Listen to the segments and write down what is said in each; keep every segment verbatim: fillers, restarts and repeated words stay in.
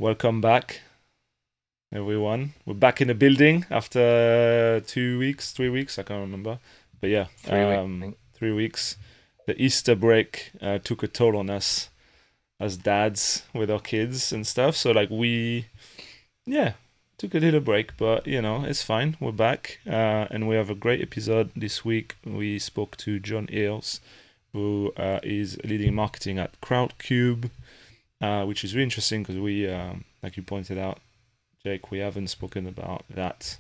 welcome back, everyone. We're back in the building after two weeks, three weeks, I can't remember. But yeah, Three weeks, I um, think. three weeks. The Easter break uh, took a toll on us as dads with our kids and stuff. So like we, yeah, took a little break, but you know, it's fine. We're back, uh, and we have a great episode this week. We spoke to John Eales, who uh, is leading marketing at Crowdcube, uh, which is really interesting because we, um, like you pointed out, Jake, we haven't spoken about that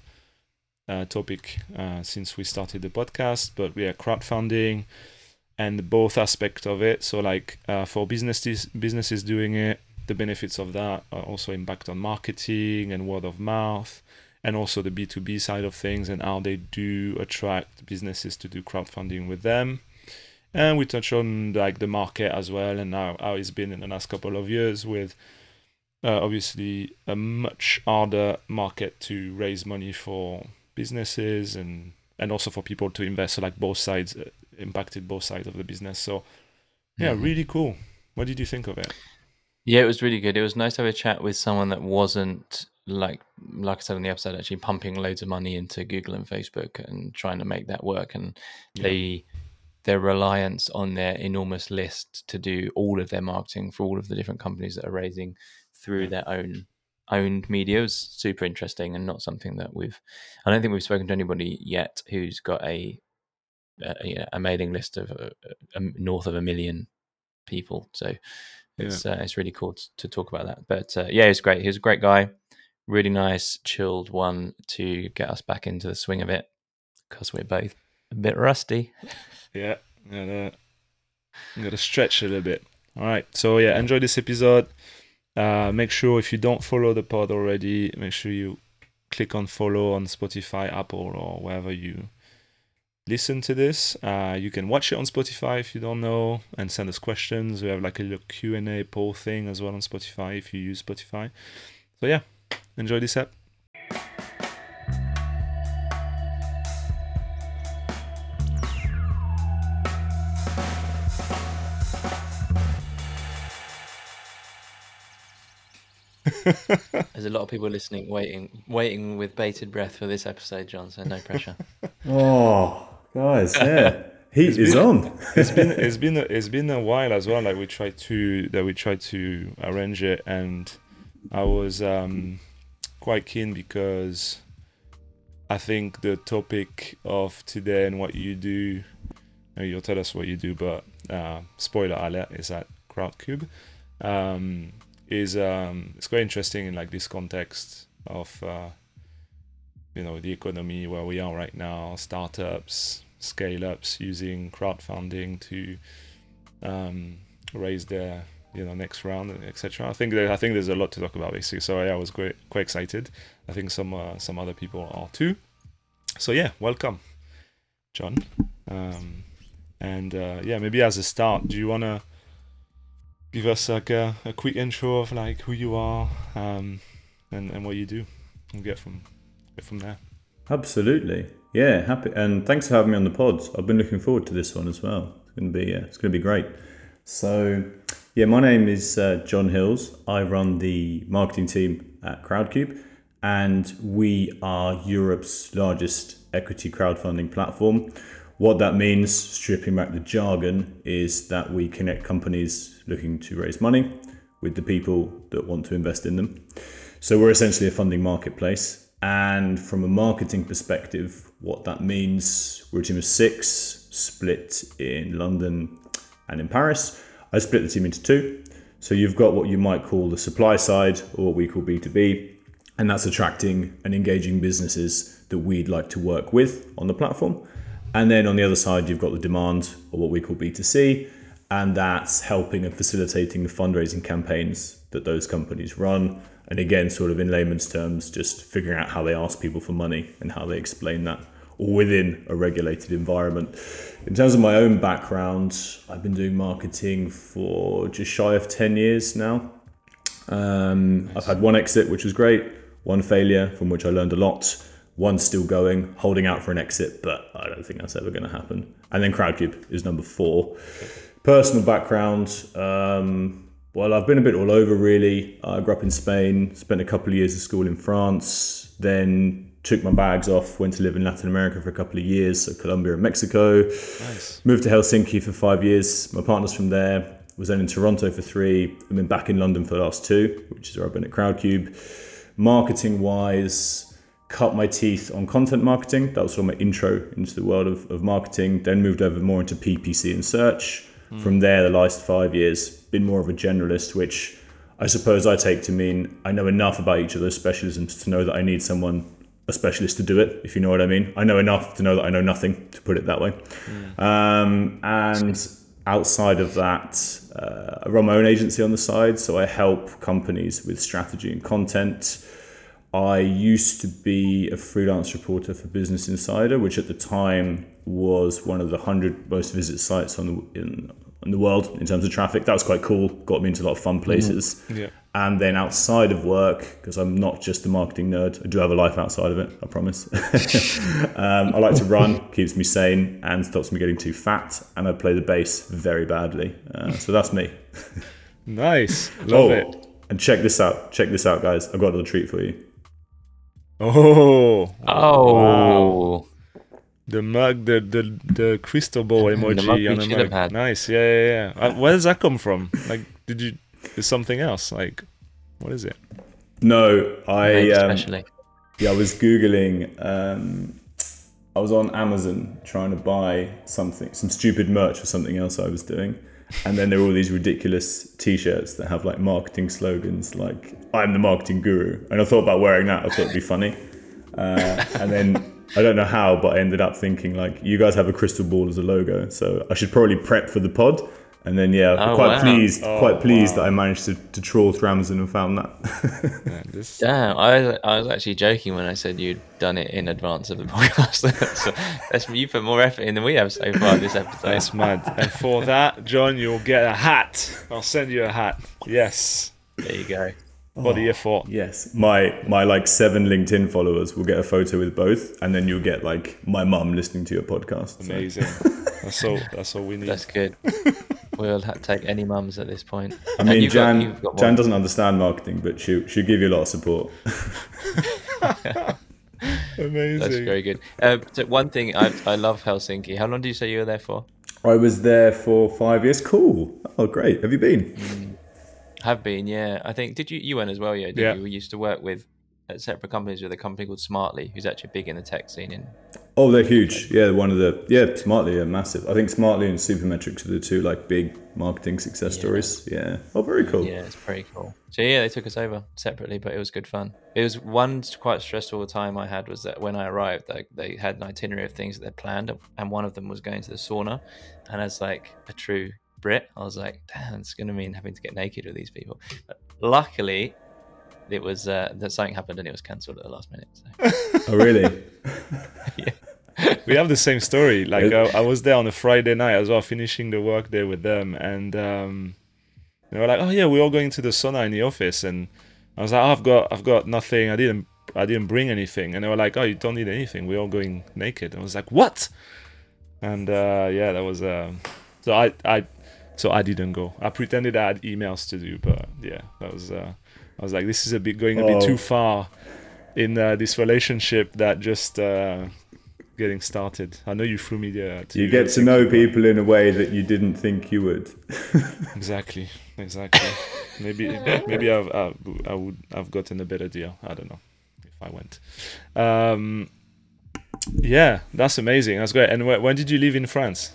uh, topic uh, since we started the podcast, but we are crowdfunding and both aspects of it. So like uh, for businesses, businesses doing it, the benefits of that are also impact on marketing and word of mouth, and also the B two B side of things and how they do attract businesses to do crowdfunding with them. And we touch on like the market as well and how, how it's been in the last couple of years with uh, obviously a much harder market to raise money for businesses and and also for people to invest. So like both sides uh, impacted both sides of the business. So yeah, Mhm. really cool. What did you think of it? Yeah, it was really good. It was nice to have a chat with someone that wasn't like, like I said on the episode, actually pumping loads of money into Google and Facebook and trying to make that work. And Yeah, they, their reliance on their enormous list to do all of their marketing for all of the different companies that are raising through yeah, their own owned media was super interesting and not something that we've. I don't think we've spoken to anybody yet who's got a a, you know, a mailing list of uh, uh, north of a million people. So yeah. it's uh, it's really cool to, to talk about that. But uh, yeah, he's great. He's a great guy. Really nice, chilled one to get us back into the swing of it because we're both a bit rusty. Yeah, gotta, gotta stretch a little bit. All right, so yeah, Yeah. enjoy this episode. Uh, make sure if you don't follow the pod already, make sure you click on follow on Spotify, Apple, or wherever you listen to this. Uh, you can watch it on Spotify if you don't know and send us questions. We have like a little Q and A poll thing as well on Spotify if you use Spotify. So yeah, enjoy this app. There's a lot of people listening, waiting, waiting with bated breath for this episode, John. So no pressure. Oh, guys, yeah, It's heat is been on. it's been it's been a, it's been a while as well. Like we tried to that we tried to arrange it, and I was um, quite keen because I think the topic of today and what you do, uh, you'll tell us what you do, but uh, spoiler alert is at Crowdcube. Um, is um, it's quite interesting in like this context of uh, you know the economy where we are right now, startups, scale ups using crowdfunding to um, raise their you know next round, et cetera. I think that, I think there's a lot to talk about basically. So yeah, I was quite quite excited. I think some uh, some other people are too. So yeah, welcome, John. Um, and uh, yeah, maybe as a start, do you wanna give us like a, a quick intro of like who you are um, and and what you do, and get from get from there. Absolutely, yeah, happy, and thanks for having me on the pod. I've been looking forward to this one as well. It's going to be, uh, it's going to be great. So, yeah, my name is uh, John Hills. I run the marketing team at Crowdcube, and we are Europe's largest equity crowdfunding platform. What that means, stripping back the jargon, is that we connect companies looking to raise money with the people that want to invest in them. So we're essentially a funding marketplace. And from a marketing perspective, what that means, we're a team of six, split in London and in Paris. I split the team into two. So you've got what you might call the supply side, or what we call B two B, and that's attracting and engaging businesses that we'd like to work with on the platform. And then on the other side, you've got the demand, or what we call B two C, and that's helping and facilitating the fundraising campaigns that those companies run. And again, sort of in layman's terms, just figuring out how they ask people for money and how they explain that, all within a regulated environment. In terms of my own background, I've been doing marketing for just shy of ten years now. Um, nice. I've had one exit, which was great, one failure from which I learned a lot, one still going, holding out for an exit, but I don't think that's ever going to happen. And then Crowdcube is number four. Personal background, um, well, I've been a bit all over really. I grew up in Spain, spent a couple of years of school in France, then took my bags off, went to live in Latin America for a couple of years, so Colombia and Mexico. Nice. Moved to Helsinki for five years. My partner's from there. Was then in Toronto for three. I've been back in London for the last two, which is where I've been at Crowdcube. Marketing wise, cut my teeth on content marketing. That was sort of my intro into the world of, of marketing. Then moved over more into P P C and search. Mm. From there, the last five years, been more of a generalist, which I suppose I take to mean I know enough about each of those specialisms to know that I need someone, a specialist, to do it, if you know what I mean. I know enough to know that I know nothing, to put it that way. Mm. Um, and outside of that, uh, I run my own agency on the side, so I help companies with strategy and content. I used to be a freelance reporter for Business Insider, which at the time was one of the hundred most visited sites on the in, in the world in terms of traffic. That was quite cool. Got me into a lot of fun places. Mm-hmm. Yeah. And then outside of work, because I'm not just a marketing nerd, I do have a life outside of it, I promise. um, I like to run, keeps me sane and stops me getting too fat. And I play the bass very badly. Uh, so that's me. Nice. Love oh, it. And check this out. Check this out, guys. I've got a little treat for you. Oh. Oh. Wow. The mug, the, the, the crystal ball emoji the mug on we the should mug. have had. Nice. Yeah, yeah, yeah. Uh, where does that come from? Like, did you... There's something else. Like, what is it? No, I um, especially. Yeah, I was Googling. Um, I was on Amazon trying to buy something, some stupid merch for something else I was doing, and then there were all these ridiculous T-shirts that have like marketing slogans, like "I'm the marketing guru," and I thought about wearing that. I thought it'd be funny, uh, and then I don't know how, but I ended up thinking like, you guys have a crystal ball as a logo, so I should probably prep for the pod. And then yeah, oh, quite wow. pleased, oh, quite pleased wow. that I managed to, to trawl through Amazon and found that. Yeah, this... Damn, I was, I was actually joking when I said you'd done it in advance of the podcast. So that's you put more effort in than we have so far this episode. That's mad. And for that, John, you'll get a hat. I'll send you a hat. Yes. There you go. Body effort. Yes, my my like seven LinkedIn followers will get a photo with both, and then you'll get like my mum listening to your podcast. So. Amazing. That's all. That's all we need. That's good. We'll ha- take any mums at this point. I mean, you've Jan got, you've got Jan doesn't understand marketing, but she'll she'll give you a lot of support. Amazing. That's very good. Uh, so one thing, I I love Helsinki. How long did you say you were there for? I was there for five years. Cool. Oh, great. Have you been? Mm. Have been, yeah. I think, did you, you went as well, yeah? Did yeah. you? We used to work with uh, separate companies with a company called Smartly, who's actually big in the tech scene. In Oh, they're huge. Yeah, one of the, yeah, Smartly are massive. I think Smartly and Supermetrics are the two like big marketing success Yeah. stories. Yeah. Oh, very cool. Yeah, it's pretty cool. So yeah, they took us over separately, but it was good fun. It was one quite stressful time I had was that when I arrived, like, they had an itinerary of things that they planned, and one of them was going to the sauna. And as like a true Brit, I was like, damn, it's going to mean having to get naked with these people. But luckily, it was uh, that something happened and it was cancelled at the last minute. So. Oh, really? Yeah. We have the same story. Like I, I was there on a Friday night as well, finishing the work day with them, and um, they were like, "Oh yeah, we're all going to the sauna in the office," and I was like, oh, "I've got, I've got nothing. I didn't, I didn't bring anything." And they were like, "Oh, you don't need anything. We're all going naked." And I was like, "What?" And uh, yeah, that was. Uh, so I, I, so I didn't go. I pretended I had emails to do, but yeah, that was. Uh, I was like, "This is a bit going a bit Oh. too far in uh, this relationship that just." Uh, getting started. I know you flew me there. You get to know people in a way that you didn't think you would. Exactly, exactly. Maybe, maybe I've, I, I would, I've gotten a better deal. I don't know if I went. Um, yeah, that's amazing. That's great. And wh- when did you live in France?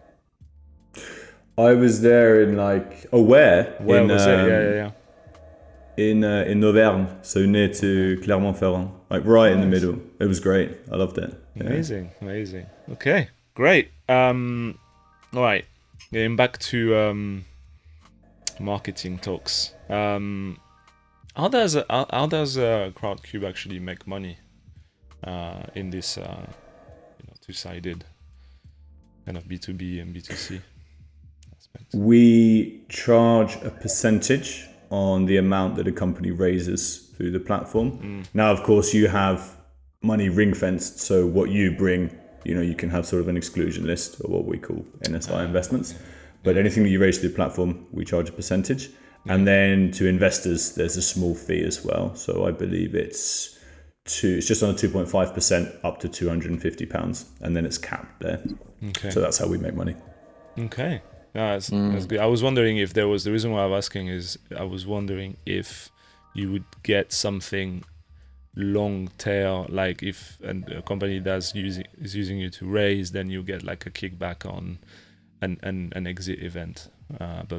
I was there in like, oh, where? Where in, was um, it? Yeah, yeah, yeah. In uh, in Auvergne, so near to Clermont-Ferrand, like right in the Nice. middle. It was great. I loved it. Yeah. Amazing, amazing. Okay, great. Um, all right, getting back to um, marketing talks. Um, how does how, how does uh, Crowdcube actually make money uh, in this uh, you know, two-sided kind of B two B and B two C aspect? We charge a percentage on the amount that a company raises through the platform. Mm. Now, of course, you have money ring fenced, so what you bring, you know, you can have sort of an exclusion list or what we call N S I investments. But anything that you raise through the platform, we charge a percentage. And then to investors, there's a small fee as well. So I believe it's two, it's just under two point five percent up to two hundred fifty pounds. And then it's capped there. Okay. So that's how we make money. Okay. No, that's, mm. that's good. I was wondering if there was, the reason why I was asking is I was wondering if you would get something long tail, like if a company that's using is using you to raise, then you get like a kickback on an an, an exit event. Uh, but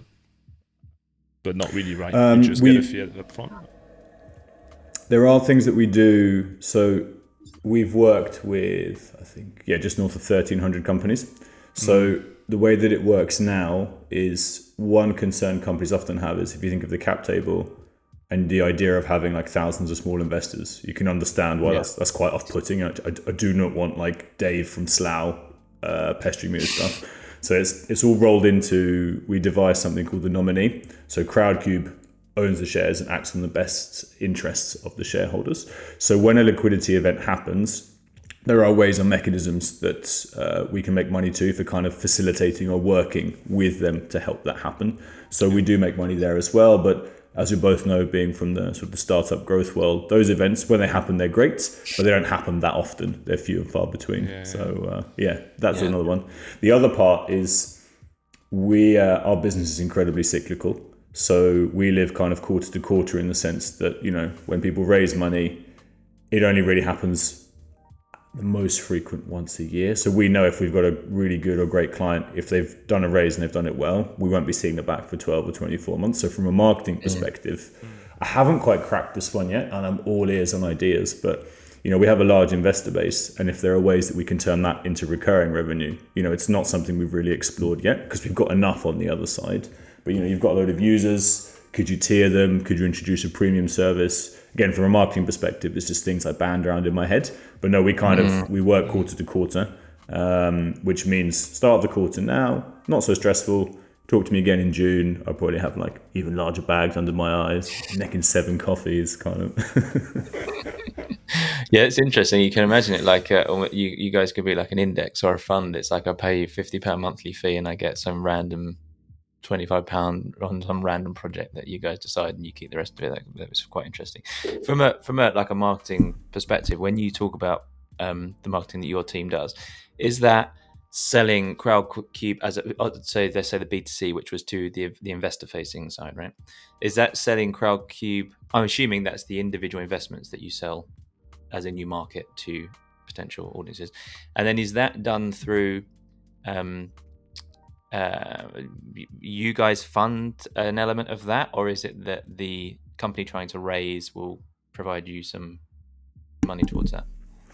but not really, right? Um, you just we, get a fee up front. There are things that we do. So we've worked with, I think, yeah, just north of thirteen hundred companies. So mm. the way that it works now is one concern companies often have is if you think of the cap table and the idea of having like thousands of small investors, you can understand why yeah. that's that's quite off-putting. I, I, I do not want like Dave from Slough uh, pestering me with stuff. So it's it's all rolled into, we devised something called the nominee. So Crowdcube owns the shares and acts on the best interests of the shareholders. So when a liquidity event happens, there are ways and mechanisms that uh, we can make money to for kind of facilitating or working with them to help that happen. So we do make money there as well. But as we both know, being from the sort of the startup growth world, those events, when they happen, they're great, but they don't happen that often. They're few and far between. Yeah, so uh, yeah, that's yeah. another one. The other part is we uh, our business is incredibly cyclical. So we live kind of quarter to quarter in the sense that, you know, when people raise money, it only really happens the most frequent once a year. So we know if we've got a really good or great client, if they've done a raise and they've done it well, we won't be seeing it back for twelve or twenty-four months. So from a marketing perspective, mm. I haven't quite cracked this one yet, and I'm all ears on ideas, but you know, we have a large investor base, and if there are ways that we can turn that into recurring revenue, you know, it's not something we've really explored yet because we've got enough on the other side. But you know, you've got a load of users. Could you tier them? Could you introduce a premium service? Again, from a marketing perspective, it's just things I band around in my head. But no, we kind mm. of, we work quarter to quarter, um, which means start of the quarter now, not so stressful. Talk to me again in June. I'll probably have like even larger bags under my eyes, necking seven coffees kind of. Yeah, it's interesting. You can imagine it like uh, you, you guys could be like an index or a fund. It's like I pay you fifty pounds monthly fee and I get some random twenty-five pounds on some random project that you guys decide and you keep the rest of it. That, that was quite interesting. From a from a like a marketing perspective, when you talk about um, the marketing that your team does, is that selling Crowdcube as a, say they say the B two C, which was to the the investor facing side, right? Is that selling Crowdcube? I'm assuming that's the individual investments that you sell as a new market to potential audiences, and then is that done through? Um, Uh, you guys fund an element of that, or is it that the company trying to raise will provide you some money towards that?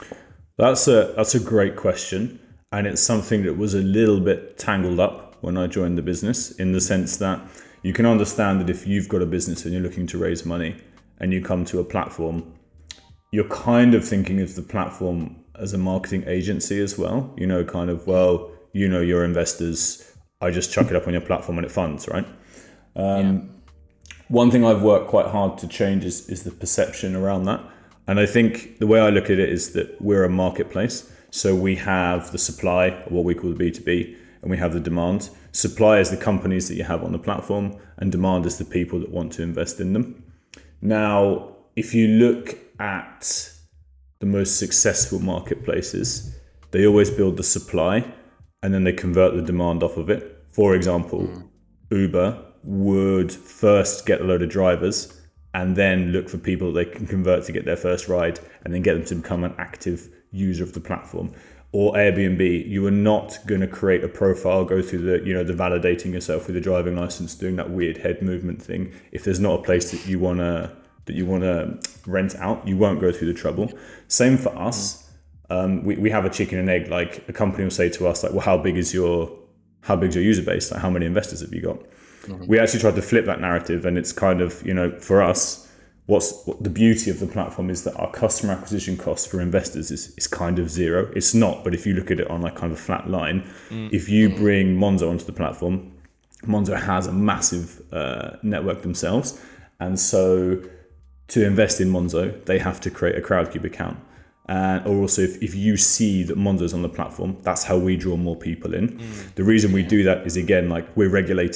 That's a that's a great question, and it's something that was a little bit tangled up when I joined the business, in the sense that you can understand that if you've got a business and you're looking to raise money and you come to a platform, you're kind of thinking of the platform as a marketing agency as well. You know, kind of, well, you know, your investors, I just chuck it up on your platform and it funds, right? Um, yeah. One thing I've worked quite hard to change is, is the perception around that. And I think the way I look at it is that we're a marketplace. So we have the supply, or what we call the B two B, and we have the demand. Supply is the companies that you have on the platform, and demand is the people that want to invest in them. Now, if you look at the most successful marketplaces, they always build the supply and then they convert the demand off of it. For example, mm. Uber would first get a load of drivers and then look for people they can convert to get their first ride and then get them to become an active user of the platform. Or Airbnb, you are not going to create a profile, go through the, you know, the validating yourself with a driving license, doing that weird head movement thing. If there's not a place that you want to that you want to rent out, you won't go through the trouble. Same for us. Mm. Um, we, we have a chicken and egg. Like a company will say to us, like, well, how big is your, how big's your user base? Like, how many investors have you got? Mm-hmm. We actually tried to flip that narrative, and it's kind of, you know, for us, what's what the beauty of the platform is that our customer acquisition cost for investors is, is kind of zero. It's not, but if you look at it on like kind of a flat line, mm. if you bring Monzo onto the platform, Monzo has a massive uh, network themselves. And so to invest in Monzo, they have to create a Crowdcube account. And or also if, if you see that Monzo's on the platform, that's how we draw more people in. Mm. The reason we do that is, again, like we're regulated.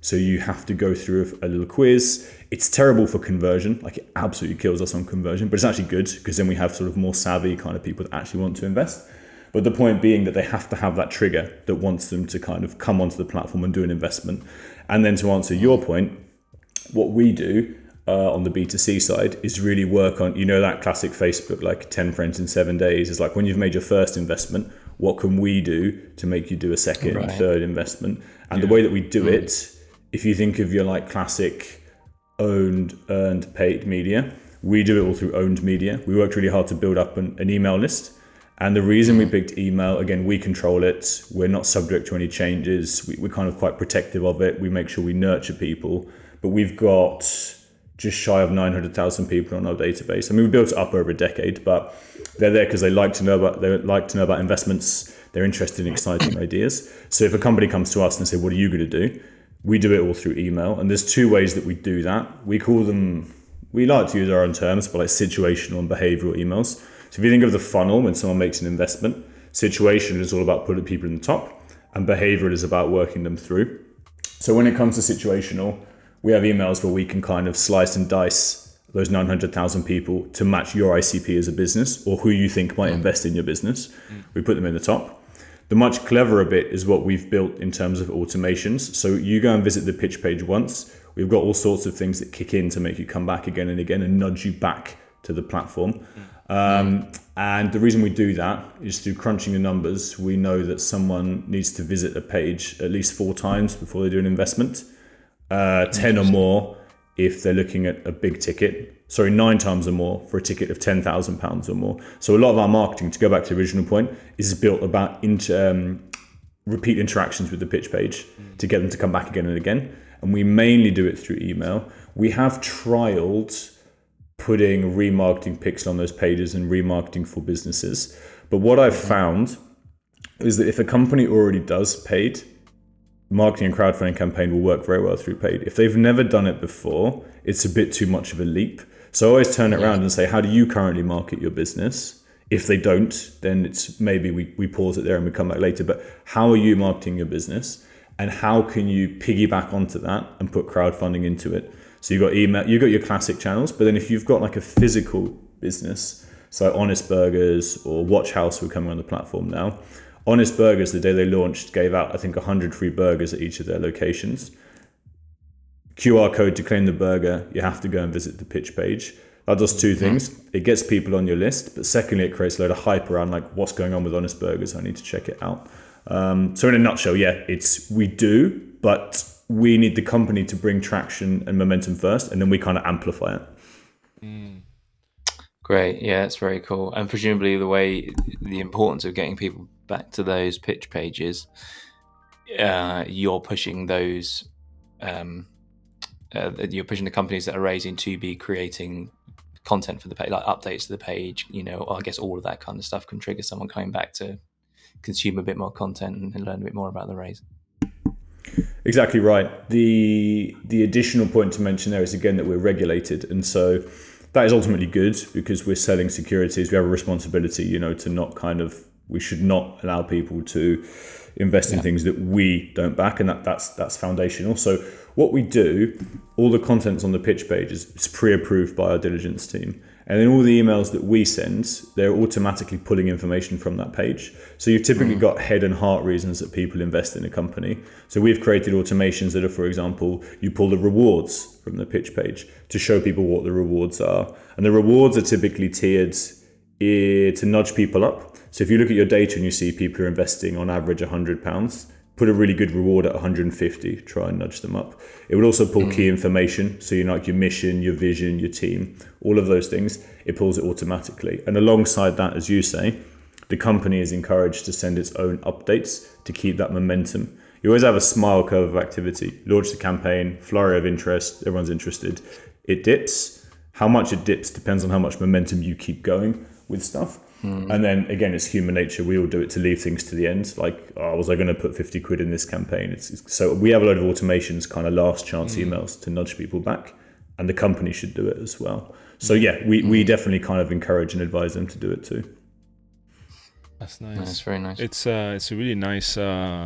So you have to go through a, a little quiz. It's terrible for conversion, like it absolutely kills us on conversion, but it's actually good because then we have sort of more savvy kind of people that actually want to invest. But the point being that they have to have that trigger that wants them to kind of come onto the platform and do an investment. And then to answer your point, what we do uh, on the B two C side is really work on, you know, that classic Facebook, like ten friends in seven days. It's like when you've made your first investment, what can we do to make you do a second Right. and third investment? And Yeah. the way that we do Mm. it, if you think of your like classic owned, earned, paid media, we do it all through owned media. We worked really hard to build up an, an email list. And the reason we picked email, again, we control it. We're not subject to any changes. We, we're kind of quite protective of it. We make sure we nurture people. But we've got just shy of nine hundred thousand people on our database. I mean, we built it up over a decade, but they're there because they like to know about they like to know about investments. They're interested in exciting ideas. So if a company comes to us and say, "What are you going to do?" We do it all through email. And there's two ways that we do that. We call them, we like to use our own terms, but like situational and behavioral emails. So if you think of the funnel when someone makes an investment, situation is all about putting people in the top, and behavioral is about working them through. So when it comes to situational, we have emails where we can kind of slice and dice those nine hundred thousand people to match your I C P as a business or who you think might invest in your business. We put them in the top. The much cleverer bit is what we've built in terms of automations. So you go and visit the pitch page once. We've got all sorts of things that kick in to make you come back again and again and nudge you back to the platform. Um, and the reason we do that is through crunching the numbers. We know that someone needs to visit a page at least four times before they do an investment, uh, ten or more if they're looking at a big ticket. Sorry, nine times or more for a ticket of ten thousand pounds or more. So a lot of our marketing, to go back to the original point, is built about inter, um, repeat interactions with the pitch page to get them to come back again and again. And we mainly do it through email. We have trialed putting remarketing pixel on those pages and remarketing for businesses. But what I've found is that if a company already does paid, marketing and crowdfunding campaign will work very well through paid. If they've never done it before, it's a bit too much of a leap. So I always turn it Yeah. around and say, how do you currently market your business? If they don't, then it's maybe we, we pause it there and we come back later. But how are you marketing your business? And how can you piggyback onto that and put crowdfunding into it? So you've got email, you've got your classic channels, but then if you've got like a physical business, so Honest Burgers or Watch House who are coming on the platform now, Honest Burgers, the day they launched, gave out, I think, one hundred free burgers at each of their locations. Q R code to claim the burger, you have to go and visit the pitch page. That does two things. It gets people on your list, but secondly, it creates a load of hype around like what's going on with Honest Burgers. I need to check it out. Um, so in a nutshell, yeah, it's we do, but we need the company to bring traction and momentum first, and then we kind of amplify it. Mm. Great. Yeah, it's very cool. And presumably the way, the importance of getting people back to those pitch pages, uh, you're pushing those, um, uh, you're pushing the companies that are raising to be creating content for the page, like updates to the page, you know, or I guess all of that kind of stuff can trigger someone coming back to consume a bit more content and learn a bit more about the raise. Exactly right. The the additional point to mention there is again that we're regulated, and so that is ultimately good because we're selling securities. We have a responsibility, you know, to not kind of we should not allow people to invest in Yeah. things that we don't back, and that that's that's foundational. So what we do, all the content's on the pitch page is, is pre-approved by our diligence team. And then all the emails that we send, they're automatically pulling information from that page. So you've typically got head and heart reasons that people invest in a company. So we've created automations that are, for example, you pull the rewards from the pitch page to show people what the rewards are. And the rewards are typically tiered eh, to nudge people up. So if you look at your data and you see people are investing on average one hundred pounds, put a really good reward at one hundred fifty, try and nudge them up. It would also pull mm. key information. So you know, like your mission, your vision, your team, all of those things, it pulls it automatically. And alongside that, as you say, the company is encouraged to send its own updates to keep that momentum. You always have a smile curve of activity. Launch the campaign, flurry of interest, everyone's interested. It dips. How much it dips depends on how much momentum you keep going with stuff. Mm. And then again, it's human nature. We all do it to leave things to the end. Like, oh, was I going to put fifty quid in this campaign? It's, it's so we have a load of automations, kind of last chance mm. emails to nudge people back, and the company should do it as well. So yeah, we, mm. we definitely kind of encourage and advise them to do it too. That's nice. That's very nice. It's uh, it's a really nice uh,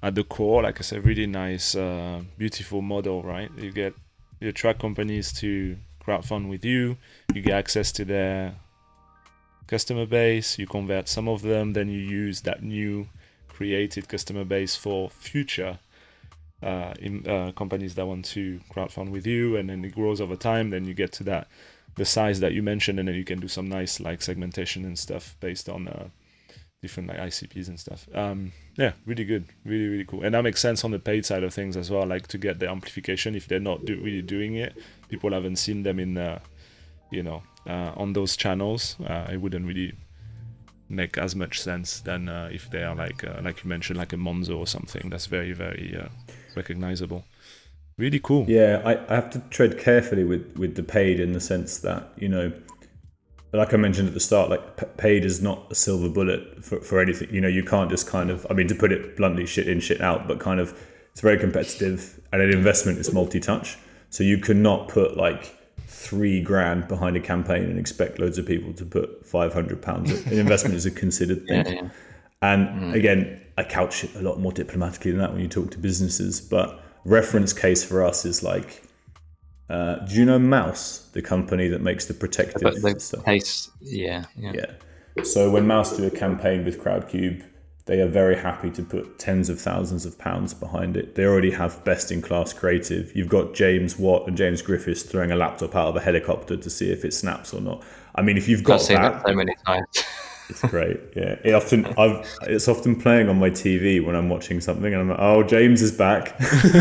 at the core, like I said, really nice, uh, beautiful model, right? You get you attract companies to crowdfund with you. You get access to their customer base. You convert some of them, then you use that new created customer base for future uh, in, uh, companies that want to crowdfund with you, and then it grows over time. Then you get to that the size that you mentioned, and then you can do some nice like segmentation and stuff based on uh, different like I C Ps and stuff. Um, yeah, really good, really really cool, and that makes sense on the paid side of things as well. Like to get the amplification if they're not do- really doing it, people haven't seen them in, uh, you know, uh, on those channels. Uh, it wouldn't really make as much sense than uh, if they are like uh, like you mentioned, like a Monzo or something that's very very uh, recognizable. Really cool. Yeah, I, I have to tread carefully with, with the paid in the sense that, you know, like I mentioned at the start, like p- paid is not a silver bullet for, for anything. You know, you can't just kind of, I mean, to put it bluntly, shit in, shit out, but kind of it's very competitive, and an investment is multi-touch. So you cannot put like three grand behind a campaign and expect loads of people to put five hundred pounds. An investment is a considered thing. Yeah, yeah. And mm. again, I couch it a lot more diplomatically than that when you talk to businesses, but reference case for us is like, uh, do you know Mouse, the company that makes the protective the stuff? Case, yeah, yeah. Yeah. So when Mouse do a campaign with Crowdcube, they are very happy to put tens of thousands of pounds behind it. They already have best-in-class creative. You've got James Watt and James Griffiths throwing a laptop out of a helicopter to see if it snaps or not. I mean, if you've got I've seen that, that so many times. It's great. Yeah, it often I've it's often playing on my T V when I'm watching something, and I'm like, oh, James is back.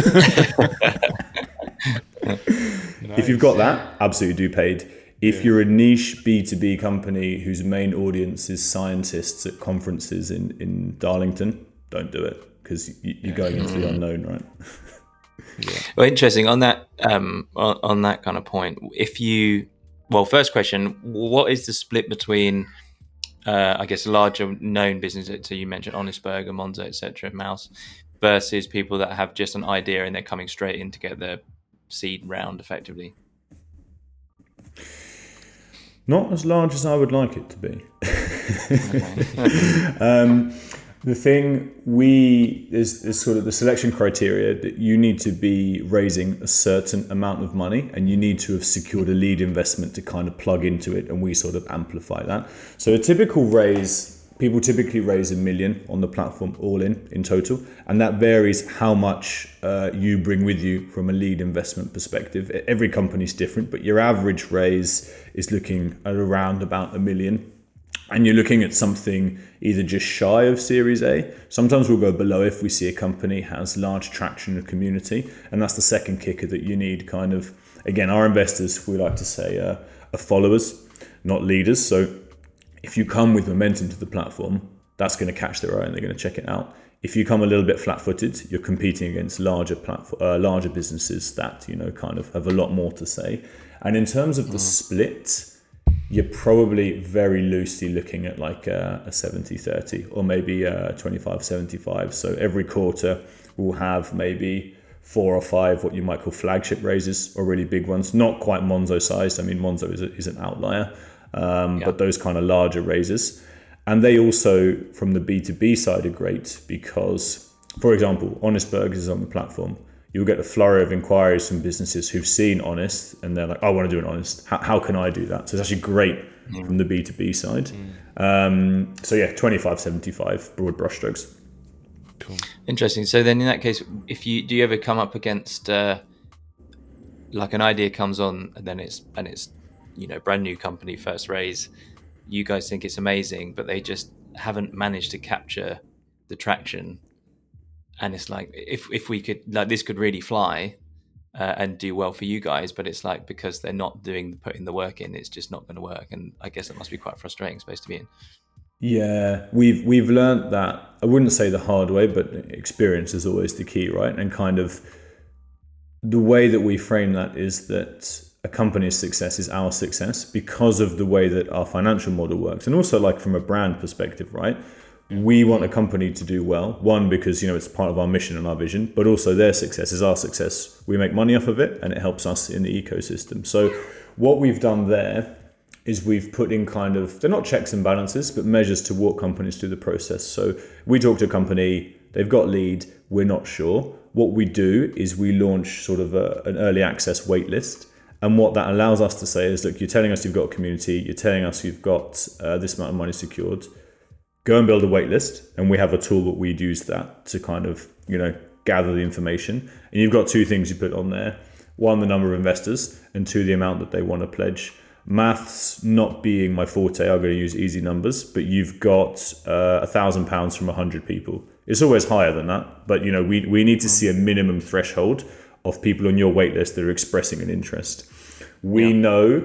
Nice. If you've got that, absolutely do paid. If yeah. you're a niche B two B company whose main audience is scientists at conferences in, in Darlington, don't do it, because you, you're going into the unknown, right? Yeah. Well, interesting on that um, on, on that kind of point. If you, well, first question: what is the split between, uh, I guess, larger known businesses? So you mentioned Honest Burger, Monzo, et cetera, Mouse, versus people that have just an idea and they're coming straight in to get their seed round, effectively. Not as large as I would like it to be. um, the thing we is, is sort of the selection criteria that you need to be raising a certain amount of money, and you need to have secured a lead investment to kind of plug into it, and we sort of amplify that. So a typical raise, people typically raise a million on the platform all in in total, and that varies how much uh, you bring with you from a lead investment perspective. Every company's different, but your average raise is looking at around about a million. And you're looking at something either just shy of Series A. Sometimes we'll go below if we see a company has large traction in the community. And that's the second kicker that you need kind of, again, our investors, we like to say, uh, are followers, not leaders. So if you come with momentum to the platform, that's going to catch their eye and they're going to check it out. If you come a little bit flat-footed, you're competing against larger platform, uh, larger businesses that, you know, kind of have a lot more to say. And in terms of the mm. split, you're probably very loosely looking at like a, a seventy thirty or maybe a twenty-five seventy-five. So every quarter we'll have maybe four or five what you might call flagship raises, or really big ones, not quite Monzo sized. I mean, Monzo is, a, is an outlier, um, yeah. but those kind of larger raises. And they also, from the B two B side, are great because, for example, Honest Burgers is on the platform. You'll get a flurry of inquiries from businesses who've seen Honest and they're like, I want to do an Honest. How, how can I do that? So it's actually great mm. from the B two B side. Mm. Um, so yeah, twenty-five seventy-five, broad brushstrokes. Cool. Interesting. So then in that case, if you do you ever come up against uh, like an idea comes on and then it's and it's you know brand new company, first raise, you guys think it's amazing, but they just haven't managed to capture the traction. And it's like, if if we could, like, this could really fly uh, and do well for you guys, but it's like, because they're not doing, putting the work in, it's just not going to work. And I guess it must be quite frustrating space to be in. Yeah, we've we've learned that, I wouldn't say the hard way, but experience is always the key, right? And kind of the way that we frame that is that a company's success is our success because of the way that our financial model works. And also, like, from a brand perspective, right? We want a company to do well, one, because, you know, it's part of our mission and our vision, but also their success is our success. We make money off of it and it helps us in the ecosystem. So what we've done there is we've put in kind of, they're not checks and balances, but measures to walk companies through the process. So we talk to a company they've got lead, we're not sure. What we do is we launch sort of a, an early access waitlist. And what that allows us to say is, look, you're telling us you've got a community, you're telling us you've got uh, this amount of money secured. Go and build a waitlist, and we have a tool that we'd use that to kind of, you know, gather the information. And you've got two things you put on there. One, the number of investors, and two, the amount that they want to pledge. Maths not being my forte, I'm going to use easy numbers, but you've got uh, a thousand pounds from a hundred people. It's always higher than that, but you know, we, we need to see a minimum threshold of people on your waitlist that are expressing an interest. We yeah. know,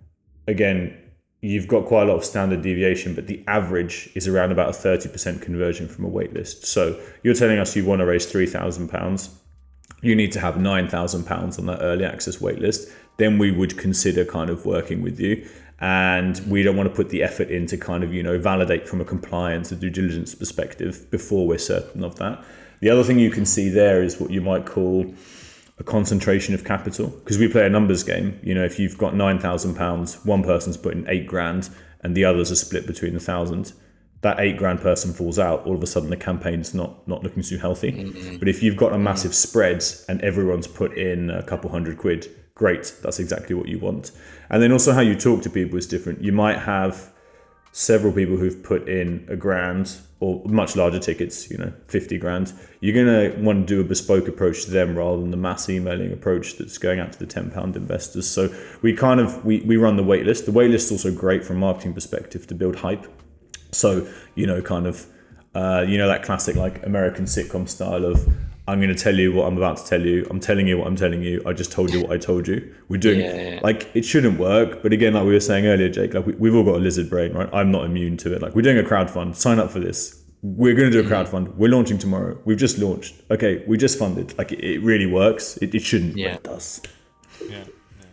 again, you've got quite a lot of standard deviation, but the average is around about a thirty percent conversion from a waitlist. So you're telling us you want to raise three thousand pounds. You need to have nine thousand pounds on that early access waitlist. Then we would consider kind of working with you. And we don't want to put the effort in to kind of, you know, validate from a compliance or due diligence perspective before we're certain of that. The other thing you can see there is what you might call a concentration of capital, because we play a numbers game. You know, if you've got nine thousand pounds, one person's putting eight grand and the others are split between a thousand, that eight grand person falls out, all of a sudden the campaign's not not looking too healthy. Mm-hmm. But if you've got a massive spread and everyone's put in a couple hundred quid, great, that's exactly what you want. And then also how you talk to people is different. You might have several people who've put in a grand or much larger tickets, you know, fifty grand. You're going to want to do a bespoke approach to them rather than the mass emailing approach that's going out to the ten pound investors. So we kind of, we, we run the waitlist. The waitlist is also great from a marketing perspective to build hype. So, you know, kind of, uh, you know, that classic like American sitcom style of, I'm going to tell you what I'm about to tell you. I'm telling you what I'm telling you. I just told you what I told you. We're doing yeah, yeah. like, it shouldn't work. But again, like we were saying earlier, Jake, like we, we've all got a lizard brain, right? I'm not immune to it. Like we're doing a crowdfund, sign up for this. We're going to do a crowdfund. We're launching tomorrow. We've just launched. Okay. We just funded. Like it, it really works. It, it shouldn't, yeah. but it does. Yeah.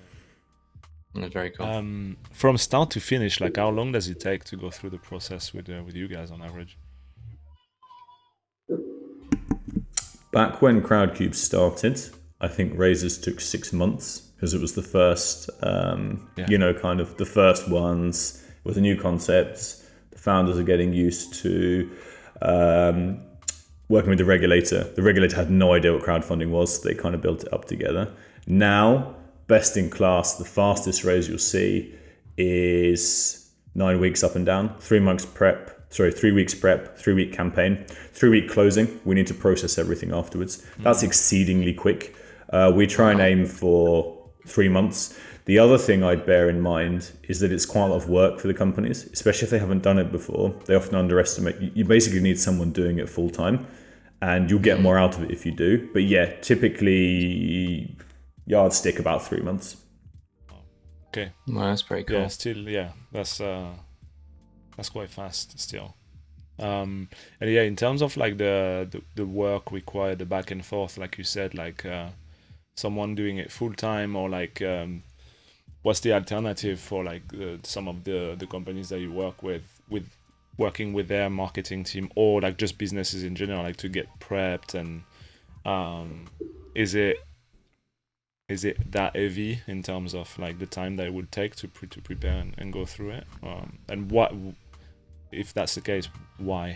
That's very cool. Um, from start to finish, like how long does it take to go through the process with uh, with you guys on average? Back when Crowdcube started, I think raises took six months because it was the first, um, yeah. you know, kind of the first ones. It was a new concept. The founders are getting used to um, working with the regulator. The regulator had no idea what crowdfunding was. So they kind of built it up together. Now, best in class, the fastest raise you'll see is nine weeks up and down, three months prep. Sorry, three weeks prep, three week campaign, three week closing. We need to process everything afterwards. Mm-hmm. That's exceedingly quick. Uh, we try and aim for three months. The other thing I'd bear in mind is that it's quite a lot of work for the companies, especially if they haven't done it before. They often underestimate. You basically need someone doing it full time, and you'll get more out of it if you do. But yeah, typically yardstick about three months. Okay. Well, that's pretty cool. Yeah, still, yeah, that's. Uh... That's quite fast still. Um, and yeah, in terms of like the, the, the work required, the back and forth, like you said, like uh, someone doing it full time, or like um, what's the alternative for like uh, some of the, the companies that you work with, with working with their marketing team, or like just businesses in general, like to get prepped, and um, is it is it that heavy in terms of like the time that it would take to pre- to prepare and, and go through it? Um, and what, if that's the case, why?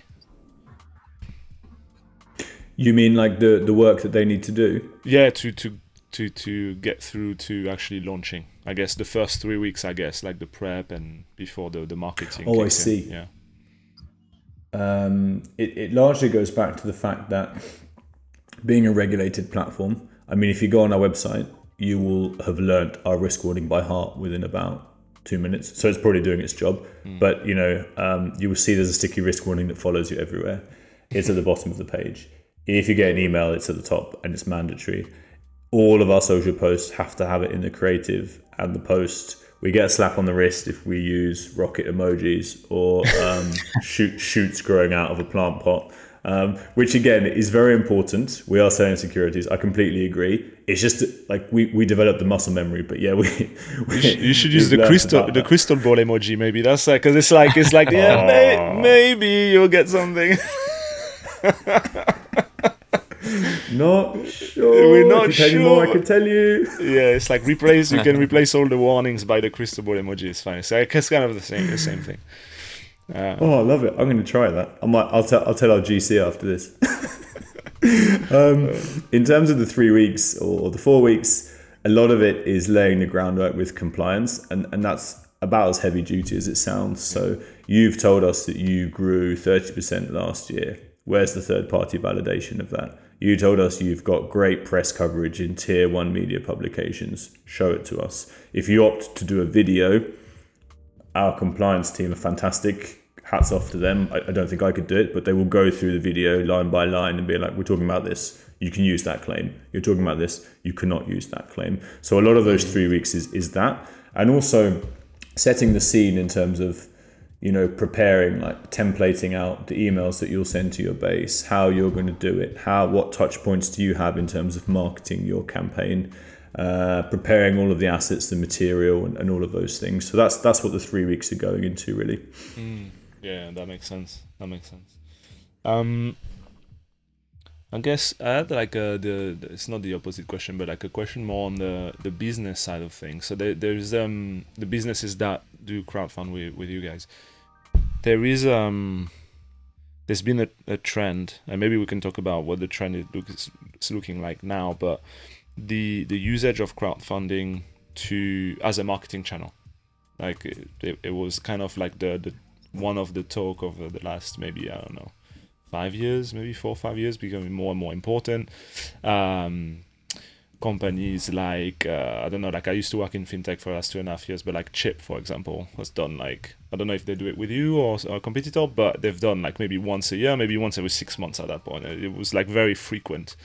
You mean like the, the work that they need to do? Yeah, to, to to to get through to actually launching. I guess the first three weeks, I guess, like the prep and before the, the marketing. Oh, I see. In. Yeah. Um, it, it largely goes back to the fact that being a regulated platform, I mean, if you go on our website, you will have learned our risk warning by heart within about two minutes. So it's probably doing its job. Mm. But, you know, um, you will see there's a sticky risk warning that follows you everywhere. It's at the bottom of the page. If you get an email, it's at the top and it's mandatory. All of our social posts have to have it in the creative and the post. We get a slap on the wrist if we use rocket emojis or um, shoot, shoots growing out of a plant pot. Um, which again is very important. We are selling securities. I completely agree. It's just like we, we developed the muscle memory, but yeah, we. we you, should, you should use the crystal the crystal ball emoji. Maybe that's like because it's like it's like yeah, oh. may, maybe you'll get something. Not sure. We're not if you sure. Tell you more, I can tell you. Yeah, it's like replace. You can replace all the warnings by the crystal ball emoji. It's fine. So it's kind of the same the same thing. Uh, oh, I love it! I'm going to try that. I might. I'll tell. I'll tell our G C after this. um, in terms of the three weeks or the four weeks, a lot of it is laying the groundwork with compliance, and, and that's about as heavy duty as it sounds. So you've told us that you grew thirty percent last year. Where's the third party validation of that? You told us you've got great press coverage in tier one media publications. Show it to us. If you opt to do a video, our compliance team are fantastic. Hats off to them. I, I don't think I could do it, but they will go through the video line by line and be like, we're talking about this. You can use that claim. You're talking about this. You cannot use that claim. So a lot of those three weeks is, is that. And also setting the scene in terms of, you know, preparing, like templating out the emails that you'll send to your base, how you're going to do it, how, what touch points do you have in terms of marketing your campaign, uh, preparing all of the assets, the material, and, and all of those things. So that's that's what the three weeks are going into, really. Mm, yeah, that makes sense. That makes sense. Um, I guess I had like a, the, the it's not the opposite question, but like a question more on the, the business side of things. So there, there's um the businesses that do crowdfund with, with you guys. There is um there's been a, a trend, and maybe we can talk about what the trend is, look, is looking like now, but the the usage of crowdfunding to as a marketing channel. Like it, it, it was kind of like the, the one of the talk of the last maybe, I don't know, five years, maybe four or five years, becoming more and more important. Um, companies like, uh, I don't know, like I used to work in fintech for the last two and a half years, but like Chip, for example, has done like, I don't know if they do it with you or, or a competitor, but they've done like maybe once a year, maybe once every six months at that point. It was like very frequent.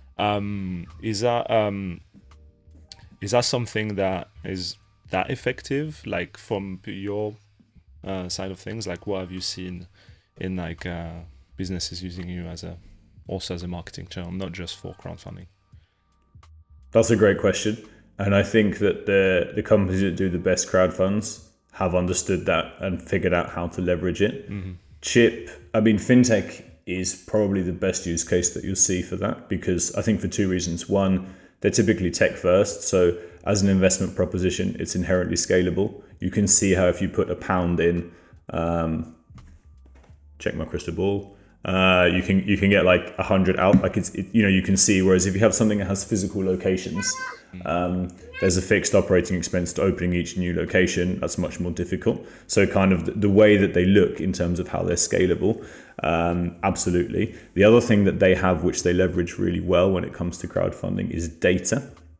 Um, is that um, is that something that is that effective? Like from your uh, side of things, like what have you seen in like uh, businesses using you as a also as a marketing channel, not just for crowdfunding? That's a great question. And I think that the the companies that do the best crowdfunds have understood that and figured out how to leverage it. Mm-hmm. Chip, I mean, fintech is probably the best use case that you'll see for that, because I think for two reasons. One, they're typically tech first. So as an investment proposition, it's inherently scalable. You can see how if you put a pound in, um, check my crystal ball, Uh, you can you can get like a hundred out, like it's it, you know, you can see. Whereas if you have something that has physical locations, um, there's a fixed operating expense to opening each new location. That's much more difficult. So kind of the, the way that they look in terms of how they're scalable, um, absolutely. The other thing that they have, which they leverage really well when it comes to crowdfunding, is data.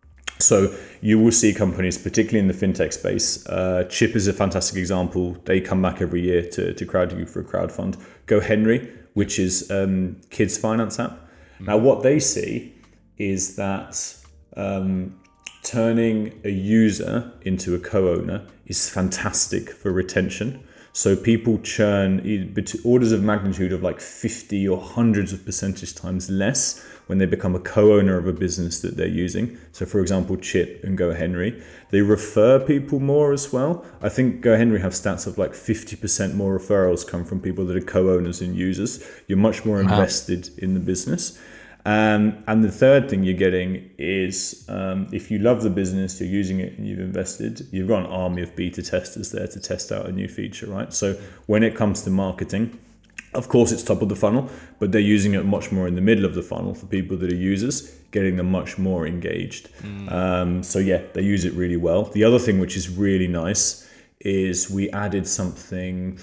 So you will see companies, particularly in the fintech space. Uh, Chip is a fantastic example. They come back every year to to crowd you for a crowdfund. GoHenry, which is um, kids finance app. Mm-hmm. Now, what they see is that um, turning a user into a co-owner is fantastic for retention. So people churn orders of magnitude of like fifty or hundreds of percentage times less when they become a co-owner of a business that they're using. So for example, Chip and GoHenry, they refer people more as well. I think GoHenry have stats of like fifty percent more referrals come from people that are co-owners and users. You're much more invested wow. in the business. Um, and the third thing you're getting is um, if you love the business, you're using it and you've invested, you've got an army of beta testers there to test out a new feature, right? So when it comes to marketing, of course it's top of the funnel, but they're using it much more in the middle of the funnel for people that are users, getting them much more engaged. Mm. Um, so yeah, they use it really well. The other thing which is really nice is we added something,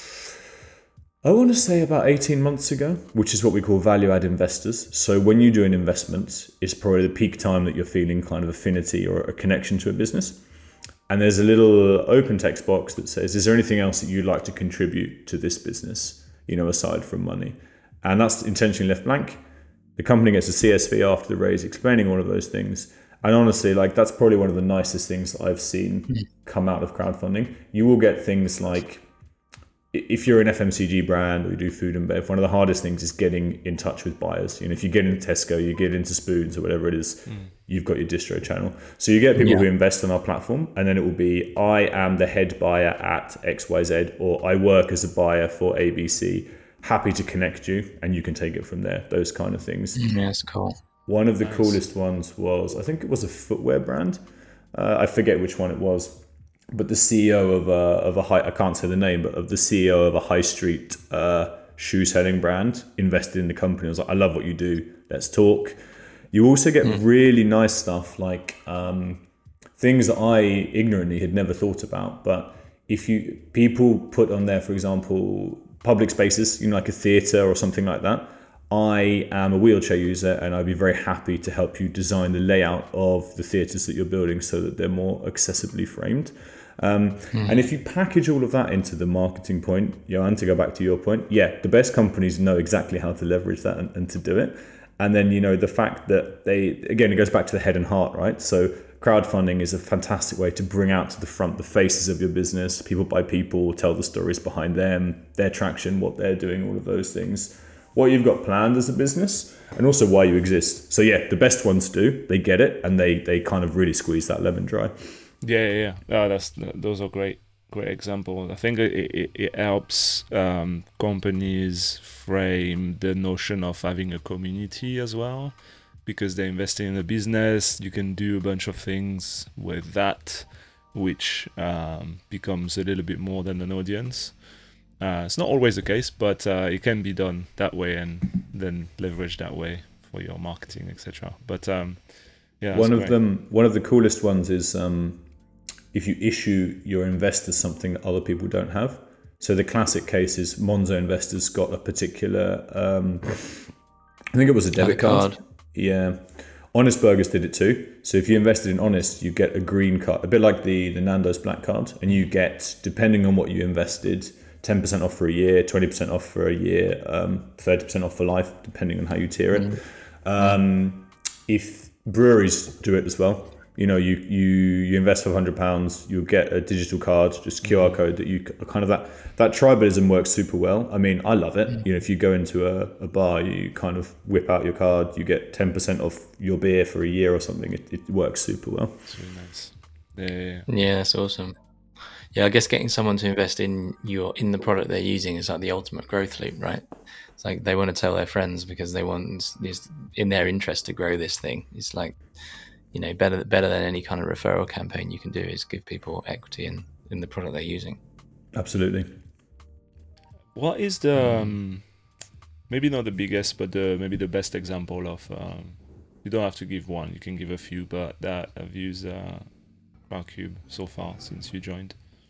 I want to say about eighteen months ago, which is what we call value add investors. So when you do an investment, it's probably the peak time that you're feeling kind of affinity or a connection to a business. And there's a little open text box that says, is there anything else that you'd like to contribute to this business, you know, aside from money? And that's intentionally left blank. The company gets a C S V after the raise explaining all of those things. And honestly, like that's probably one of the nicest things that I've seen come out of crowdfunding. You will get things like, if you're an F M C G brand or you do food and bev, one of the hardest things is getting in touch with buyers. You know, if you get into Tesco, you get into Spoons or whatever it is, mm. you've got your distro channel. So you get people yeah. who invest on our platform, and then it will be, I am the head buyer at X Y Z, or I work as a buyer for A B C. Happy to connect you, and you can take it from there. Those kind of things. Yeah, that's cool. One of the nice. coolest ones was, I think it was a footwear brand. Uh, I forget which one it was. But the C E O of a of a high, I can't say the name, but of the C E O of a high street uh, shoe selling brand, invested in the company. I was like, I love what you do. Let's talk. You also get mm. really nice stuff like um, things that I ignorantly had never thought about. But if you people put on there, for example, public spaces, you know, like a theatre or something like that. I am a wheelchair user and I'd be very happy to help you design the layout of the theatres that you're building so that they're more accessibly framed. Um, mm. And if you package all of that into the marketing point, Johan, to go back to your point, yeah, the best companies know exactly how to leverage that and, and to do it. And then, you know, the fact that they, again, it goes back to the head and heart, right? So crowdfunding is a fantastic way to bring out to the front the faces of your business, people by people, tell the stories behind them, their traction, what they're doing, all of those things. What you've got planned as a business, and also why you exist. So yeah, the best ones do. They get it, and they they kind of really squeeze that lemon dry. Yeah, yeah, yeah. Oh, that's those are great, great examples. I think it it, it helps um, companies frame the notion of having a community as well, because they're investing in a business. You can do a bunch of things with that, which um, becomes a little bit more than an audience. Uh, it's not always the case, but uh, it can be done that way and then leverage that way for your marketing, et cetera. But um, yeah, one of great. them, one of the coolest ones is um, if you issue your investors something that other people don't have. So the classic case is Monzo investors got a particular, um, I think it was a debit card. card. Yeah. Honest Burgers did it too. So if you invested in Honest, you get a green card, a bit like the, the Nando's Black Card, and you get, depending on what you invested, ten percent off for a year, twenty percent off for a year, um, thirty percent off for life, depending on how you tier it. Mm. Um, if breweries do it as well, you know, you you you invest five hundred pounds, you'll get a digital card, just Q R code that you kind of that that tribalism works super well. I mean, I love it. Mm. You know, if you go into a, a bar, you kind of whip out your card, you get ten percent off your beer for a year or something. It, it works super well. It's really nice. Yeah, yeah, yeah. Yeah, that's awesome. Yeah, I guess getting someone to invest in your in the product they're using is like the ultimate growth loop, right? It's like they want to tell their friends because they want it's in their interest to grow this thing. It's like, you know, better better than any kind of referral campaign you can do is give people equity in, in the product they're using. Absolutely. What is the um, maybe not the biggest, but the maybe the best example of um, you don't have to give one, you can give a few, but that I've used uh, Crowdcube so far since you joined.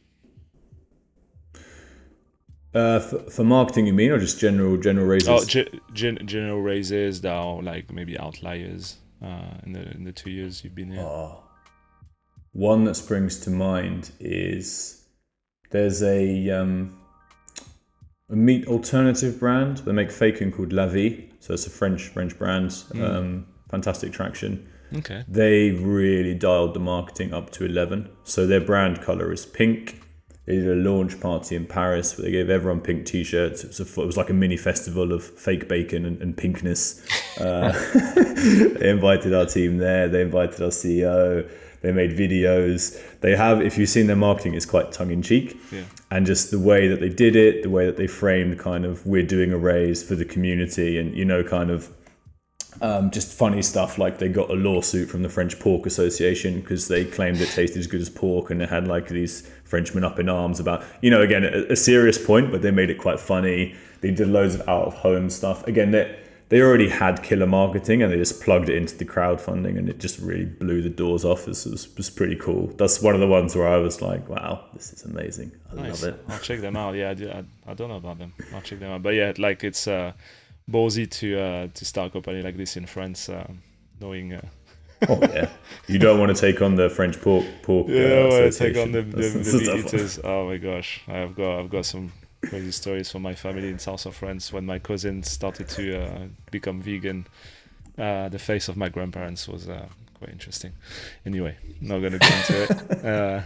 Uh, for, for marketing, you mean, or just general general raises? Oh, ge- gen- general raises that are like maybe outliers uh, in the in the two years you've been here. Oh. One that springs to mind is there's a um, a meat alternative brand. They make bacon called La Vie, so it's a French French brand. Mm. Um, fantastic traction. Okay. They really dialed the marketing up to eleven. So their brand color is pink. They did a launch party in Paris where they gave everyone pink t-shirts. It was, a, it was like a mini festival of fake bacon and, and pinkness. Uh, they invited our team there. They invited our C E O. They made videos. They have, if you've seen their marketing, it's quite tongue-in-cheek. Yeah. And just the way that they did it, the way that they framed kind of, we're doing a raise for the community and, you know, kind of um, just funny stuff like they got a lawsuit from the French Pork Association because they claimed it tasted as good as pork, and they had like these Frenchmen up in arms about, you know, again, a, a serious point, but they made it quite funny. They did loads of out-of-home stuff. Again, they they already had killer marketing and they just plugged it into the crowdfunding, and it just really blew the doors off. It was, it was pretty cool. That's one of the ones where I was like, wow, this is amazing. I nice. love it. I'll check them out. Yeah, I, do, I, I don't know about them. I'll check them out. But yeah, like it's uh, ballsy to uh, to start a company like this in France, uh, knowing... Uh, oh yeah, you don't want to take on the French pork pork. Yeah, uh, take on the, the, the meat eaters. Oh my gosh, I've got I've got some crazy stories from my family in south of France when my cousin started to uh, become vegan. Uh, the face of my grandparents was uh, quite interesting. Anyway, not gonna go into it. Uh,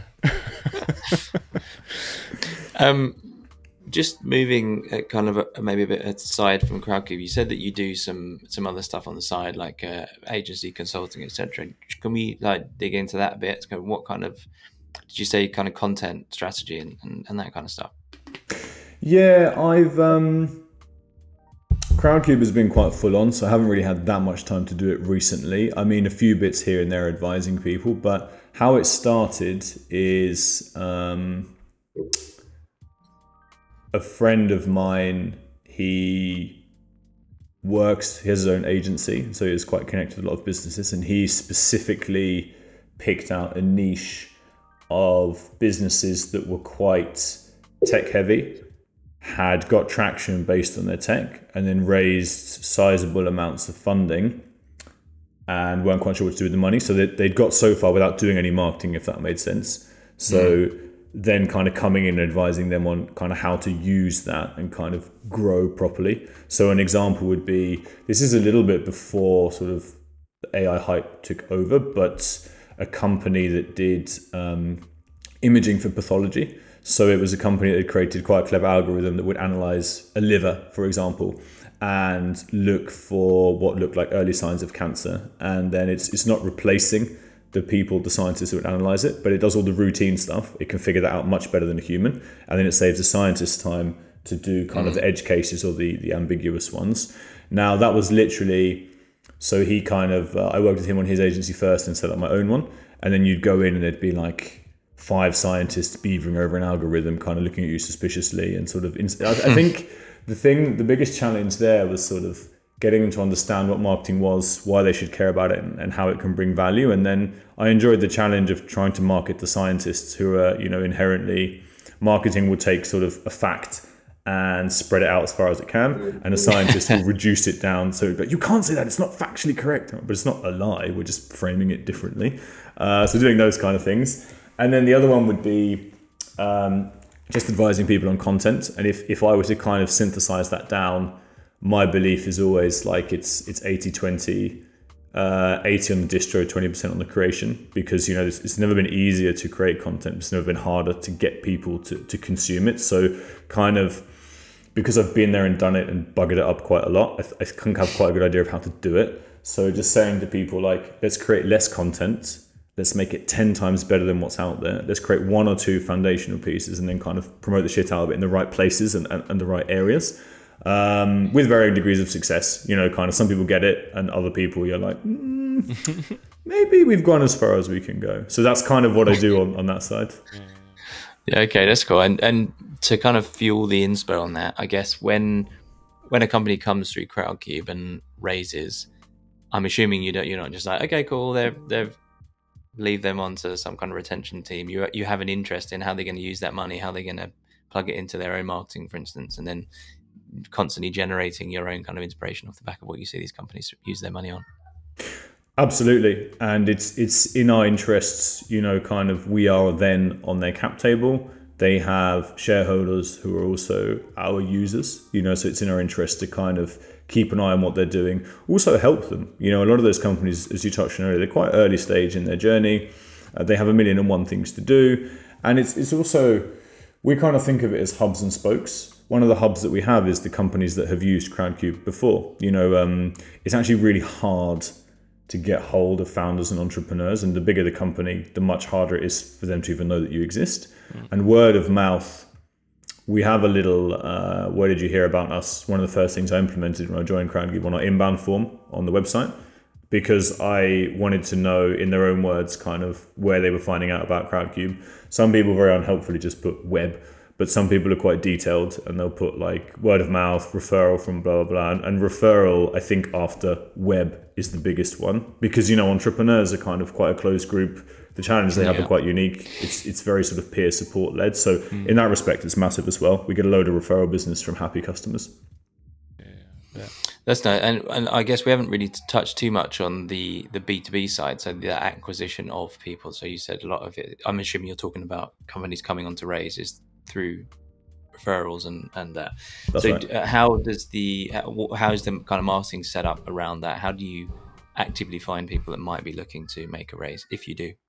um. Just moving uh, kind of a, maybe a bit aside from Crowdcube, you said that you do some some other stuff on the side, like uh, agency consulting, et cetera. Can we like dig into that a bit? Kind of what kind of, did you say kind of content strategy and, and, and that kind of stuff? Yeah, I've um, Crowdcube has been quite full on, so I haven't really had that much time to do it recently. I mean, a few bits here and there advising people, but how it started is. Um, A friend of mine, he works, he has his own agency, so he's quite connected with a lot of businesses, and he specifically picked out a niche of businesses that were quite tech heavy, had got traction based on their tech, and then raised sizable amounts of funding and weren't quite sure what to do with the money. So they, they'd got so far without doing any marketing, if that made sense. So mm. then kind of coming in and advising them on kind of how to use that and kind of grow properly. So an example would be, this is a little bit before sort of the A I hype took over, but a company that did um, imaging for pathology. So it was a company that had created quite a clever algorithm that would analyze a liver, for example, and look for what looked like early signs of cancer. And then it's it's not replacing the people, the scientists who would analyze it, but it does all the routine stuff. It can figure that out much better than a human. And then it saves the scientist time to do kind mm. of the edge cases or the, the ambiguous ones. Now, that was literally, so he kind of, uh, I worked with him on his agency first and set up my own one. And then you'd go in and there'd be like five scientists beavering over an algorithm, kind of looking at you suspiciously and sort of, I, I think the thing, the biggest challenge there was sort of getting them to understand what marketing was, why they should care about it, and, and how it can bring value. And then I enjoyed the challenge of trying to market the scientists who are, you know, inherently, marketing would take sort of a fact and spread it out as far as it can, and a scientist will reduce it down. So, but you can't say that, it's not factually correct, but it's not a lie, we're just framing it differently. Uh, so doing those kind of things. And then the other one would be um, just advising people on content. And if, if I were to kind of synthesize that down, my belief is always like it's it's eighty twenty, uh, eighty on the distro, twenty percent on the creation, because, you know, it's, it's never been easier to create content. It's never been harder to get people to, to consume it. So kind of, because I've been there and done it and buggered it up quite a lot, I, th- I think I have quite a good idea of how to do it. So just saying to people, like, let's create less content. Let's make it ten times better than what's out there. Let's create one or two foundational pieces and then kind of promote the shit out of it in the right places and, and, and the right areas. Um, with varying degrees of success, you know, kind of some people get it and other people you're like, mm, maybe we've gone as far as we can go. So that's kind of what I do on, on that side. Yeah, okay, that's cool. And and to kind of fuel the inspo on that, I guess when when a company comes through Crowdcube and raises, I'm assuming you don't, you're not just like, okay, cool, they're they've leave them onto some kind of retention team. You you have an interest in how they're going to use that money, how they're going to plug it into their own marketing, for instance, and then constantly generating your own kind of inspiration off the back of what you see these companies use their money on. Absolutely. And it's it's in our interests, you know, kind of we are then on their cap table. They have shareholders who are also our users, you know, so it's in our interest to kind of keep an eye on what they're doing, also help them. You know, a lot of those companies, as you touched on earlier, they're quite early stage in their journey. Uh, they have a million and one things to do. And it's it's also, we kind of think of it as hubs and spokes. One of the hubs that we have is the companies that have used Crowdcube before. You know, um, it's actually really hard to get hold of founders and entrepreneurs. And the bigger the company, the much harder it is for them to even know that you exist. Mm. And word of mouth, we have a little, uh, where did you hear about us? One of the first things I implemented when I joined Crowdcube on our inbound form on the website, because I wanted to know in their own words kind of where they were finding out about Crowdcube. Some people very unhelpfully just put web, but some people are quite detailed and they'll put like word of mouth, referral from blah, blah, blah. And, and referral, I think after web is the biggest one, because, you know, entrepreneurs are kind of quite a closed group. The challenges they have yeah. are quite unique. It's it's very sort of peer support led. So mm. in that respect, it's massive as well. We get a load of referral business from happy customers. Yeah, yeah. That's nice. And and I guess we haven't really touched too much on the the B two B side, so the acquisition of people. So you said a lot of it, I'm assuming you're talking about companies coming on to raise is through referrals and and that. That's so right. how does the how is the kind of marketing set up around that? How do you actively find people that might be looking to make a raise, if you do?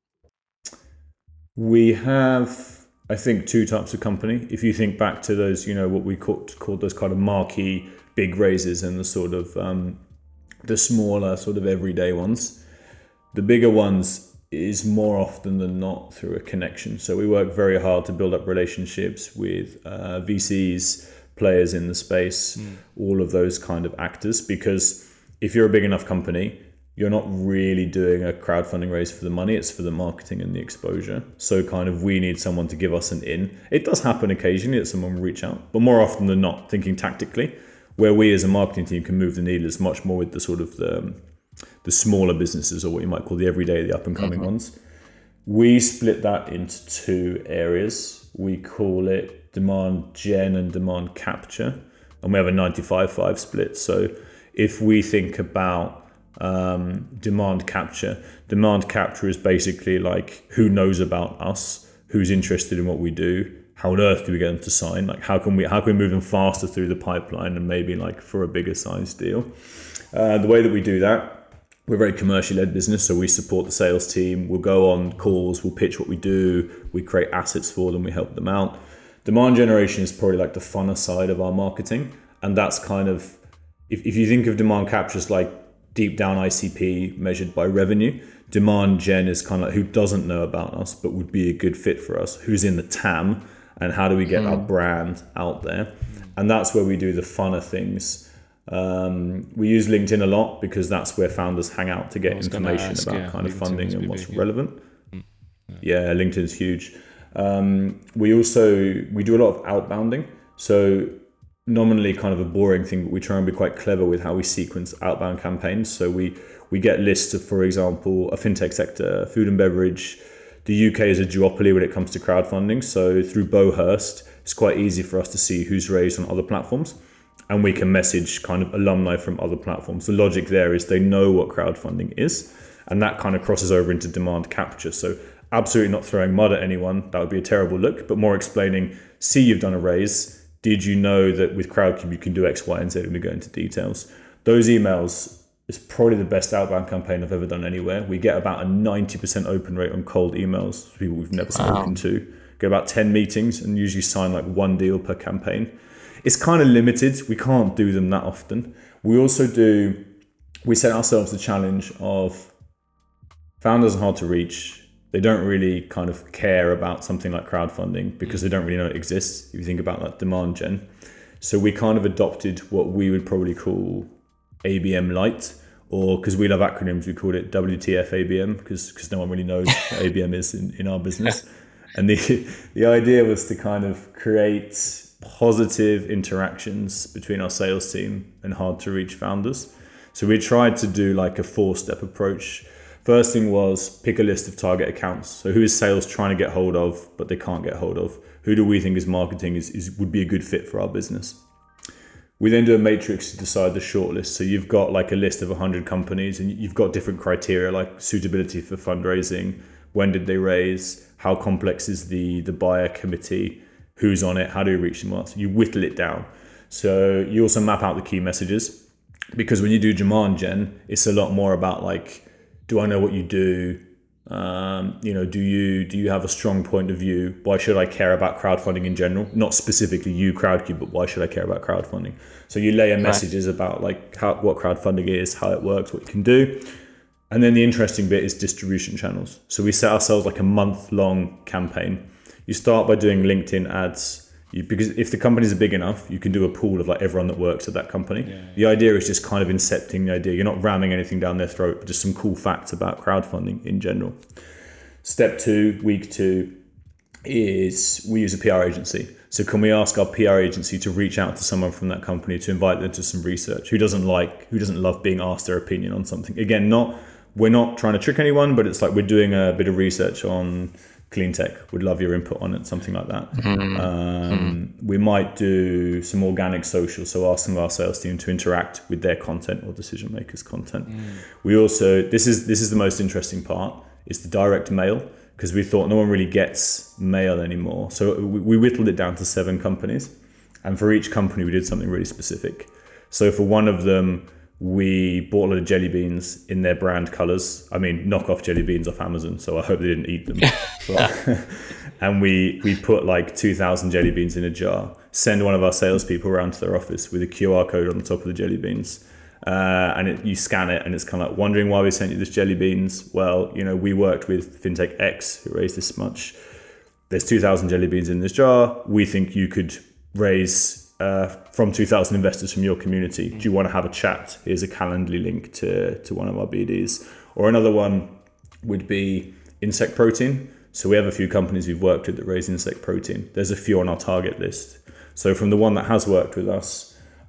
We have, I think, two types of company. If you think back to those, you know, what we called, called those kind of marquee big raises and the sort of um, the smaller sort of everyday ones, the bigger ones is more often than not through a connection. So we work very hard to build up relationships with uh, V Cs, players in the space, mm. all of those kind of actors, because if you're a big enough company, you're not really doing a crowdfunding raise for the money, it's for the marketing and the exposure. So kind of we need someone to give us an in. It does happen occasionally that someone will reach out, but more often than not, thinking tactically, where we as a marketing team can move the needle is much more with the sort of the, the smaller businesses, or what you might call the everyday, the up and coming mm-hmm. ones. We split that into two areas. We call it demand gen and demand capture, and we have a ninety-five five split. So if we think about um, demand capture, demand capture is basically like who knows about us, who's interested in what we do, how on earth do we get them to sign? Like how can we how can we move them faster through the pipeline and maybe like for a bigger size deal? Uh, the way that we do that, we're a very commercially led business, so we support the sales team. We'll go on calls, we'll pitch what we do, we create assets for them, we help them out. Demand generation is probably like the funner side of our marketing, and that's kind of, if, if you think of demand capture as like deep down I C P measured by revenue, demand gen is kind of like who doesn't know about us but would be a good fit for us, who's in the T A M, and how do we get mm. our brand out there. And that's where we do the funner things. Um, we use LinkedIn a lot because that's where founders hang out to get information ask, about yeah, kind of LinkedIn funding and what's big, relevant. Yeah. yeah, LinkedIn's huge. Um, we also, we do a lot of outbounding. So nominally kind of a boring thing, but we try and be quite clever with how we sequence outbound campaigns. So we, we get lists of, for example, a fintech sector, food and beverage. The U K is a duopoly when it comes to crowdfunding. So through Bowhurst, it's quite easy for us to see who's raised on other platforms. And we can message kind of alumni from other platforms. The logic there is they know what crowdfunding is, and that kind of crosses over into demand capture. So absolutely not throwing mud at anyone. That would be a terrible look, but more explaining, see you've done a raise. Did you know that with Crowdcube you can do X, Y, and Z? And we go into details. Those emails is probably the best outbound campaign I've ever done anywhere. We get about a ninety percent open rate on cold emails, people we've never spoken wow. to. Get about ten meetings and usually sign like one deal per campaign. It's kind of limited. We can't do them that often. We also do, we set ourselves the challenge of founders are hard to reach. They don't really kind of care about something like crowdfunding because they don't really know it exists. If you think about that demand gen. So we kind of adopted what we would probably call A B M Lite, or because we love acronyms, we called it W T F A B M because because no one really knows what A B M is in, in our business. And the the idea was to kind of create positive interactions between our sales team and hard to reach founders. So we tried to do like a four step approach. First thing was pick a list of target accounts. So who is sales trying to get hold of, but they can't get hold of? Who do we think is marketing is, is would be a good fit for our business? We then do a matrix to decide the shortlist. So you've got like a list of one hundred companies and you've got different criteria like suitability for fundraising, when did they raise, how complex is the, the buyer committee, who's on it, how do you reach them? So you whittle it down. So you also map out the key messages, because when you do demand gen, it's a lot more about like, do I know what you do? Um, you know, do you do you have a strong point of view? Why should I care about crowdfunding in general? Not specifically you, Crowdcube, but why should I care about crowdfunding? So you layer messages right. about like how what crowdfunding is, how it works, what you can do. And then the interesting bit is distribution channels. So we set ourselves like a month long campaign. You start by doing LinkedIn ads, you, because if the companies are big enough, you can do a pool of like everyone that works at that company. Yeah, yeah. The idea is just kind of incepting the idea. You're not ramming anything down their throat, but just some cool facts about crowdfunding in general. Step two, week two, is we use a P R agency. So can we ask our P R agency to reach out to someone from that company to invite them to some research? Who doesn't like, who doesn't love being asked their opinion on something? Again, not we're not trying to trick anyone, but it's like we're doing a bit of research on clean tech, would love your input on it, something like that. Mm-hmm. Um, mm-hmm. We might do some organic social, so asking our sales team to interact with their content or decision makers' content. Mm. We also, this is this is the most interesting part, is the direct mail, because we thought no one really gets mail anymore. So we, we whittled it down to seven companies, and for each company we did something really specific. So for one of them, we bought a lot of jelly beans in their brand colors. I mean, knockoff jelly beans off Amazon, so I hope they didn't eat them. But, and we we put like two thousand jelly beans in a jar, send one of our salespeople around to their office with a Q R code on the top of the jelly beans. Uh, and it, you scan it and it's kind of like, wondering why we sent you this jelly beans? Well, you know, we worked with FinTech X, who raised this much. There's two thousand jelly beans in this jar. We think you could raise Uh, from two thousand investors from your community. Do you want to have a chat? Here's a Calendly link to, to one of our B Ds. Or another one would be insect protein. So we have a few companies we've worked with that raise insect protein. There's a few on our target list. So from the one that has worked with us,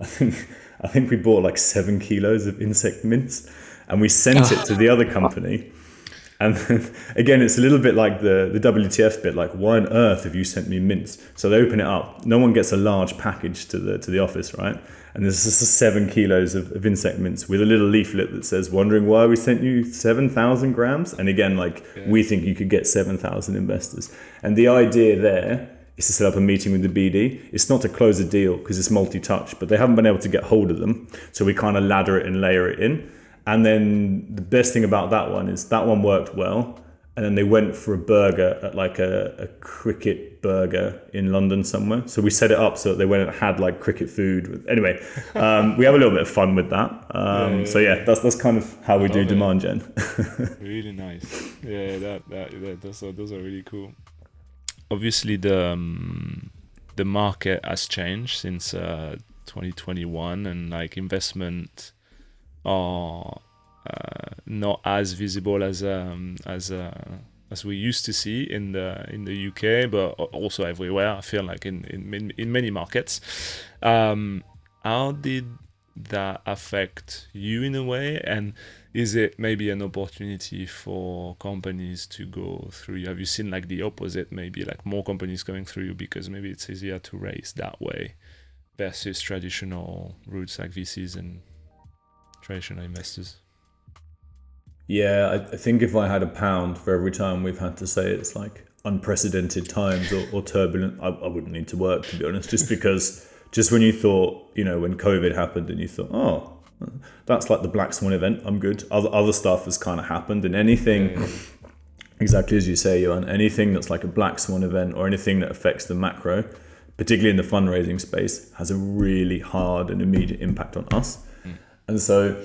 I think I think we bought like seven kilos of insect mints, and we sent it to the other company. And then, again, it's a little bit like the, the W T F bit, like, why on earth have you sent me mints? So they open it up. No one gets a large package to the to the office, right? And there's just seven kilos of, of insect mints with a little leaflet that says, wondering why we sent you seven thousand grams? And again, like, yeah. we think you could get seven thousand investors. And the idea there is to set up a meeting with the B D. It's not to close a deal because it's multi-touch, but they haven't been able to get hold of them. So we kind of ladder it and layer it in. And then the best thing about that one is that one worked well. And then they went for a burger at like a, a cricket burger in London somewhere. So we set it up so that they went and had like cricket food. Anyway, um, we have a little bit of fun with that. Um, yeah, yeah, so yeah, yeah, that's that's kind of how we do demand gen. Really nice. Yeah, that that, that those are those are really cool. Obviously, the um, the market has changed since uh, twenty twenty-one, and like investment are uh, not as visible as um, as uh, as we used to see in the in the U K, but also everywhere. I feel like in in, in many markets. Um, how did that affect you in a way, and is it maybe an opportunity for companies to go through you? Have you seen like the opposite, maybe like more companies going through you because maybe it's easier to raise that way versus traditional routes like V Cs and traditional investors? Yeah, I, I think if I had a pound for every time we've had to say it's like unprecedented times or, or turbulent, I, I wouldn't need to work, to be honest, just because just when you thought, you know, when COVID happened and you thought, oh, that's like the black swan event, I'm good. Other other stuff has kind of happened, and anything, yeah, yeah. exactly as you say, Johan, anything that's like a black swan event or anything that affects the macro, particularly in the fundraising space, has a really hard and immediate impact on us. Mm. And so,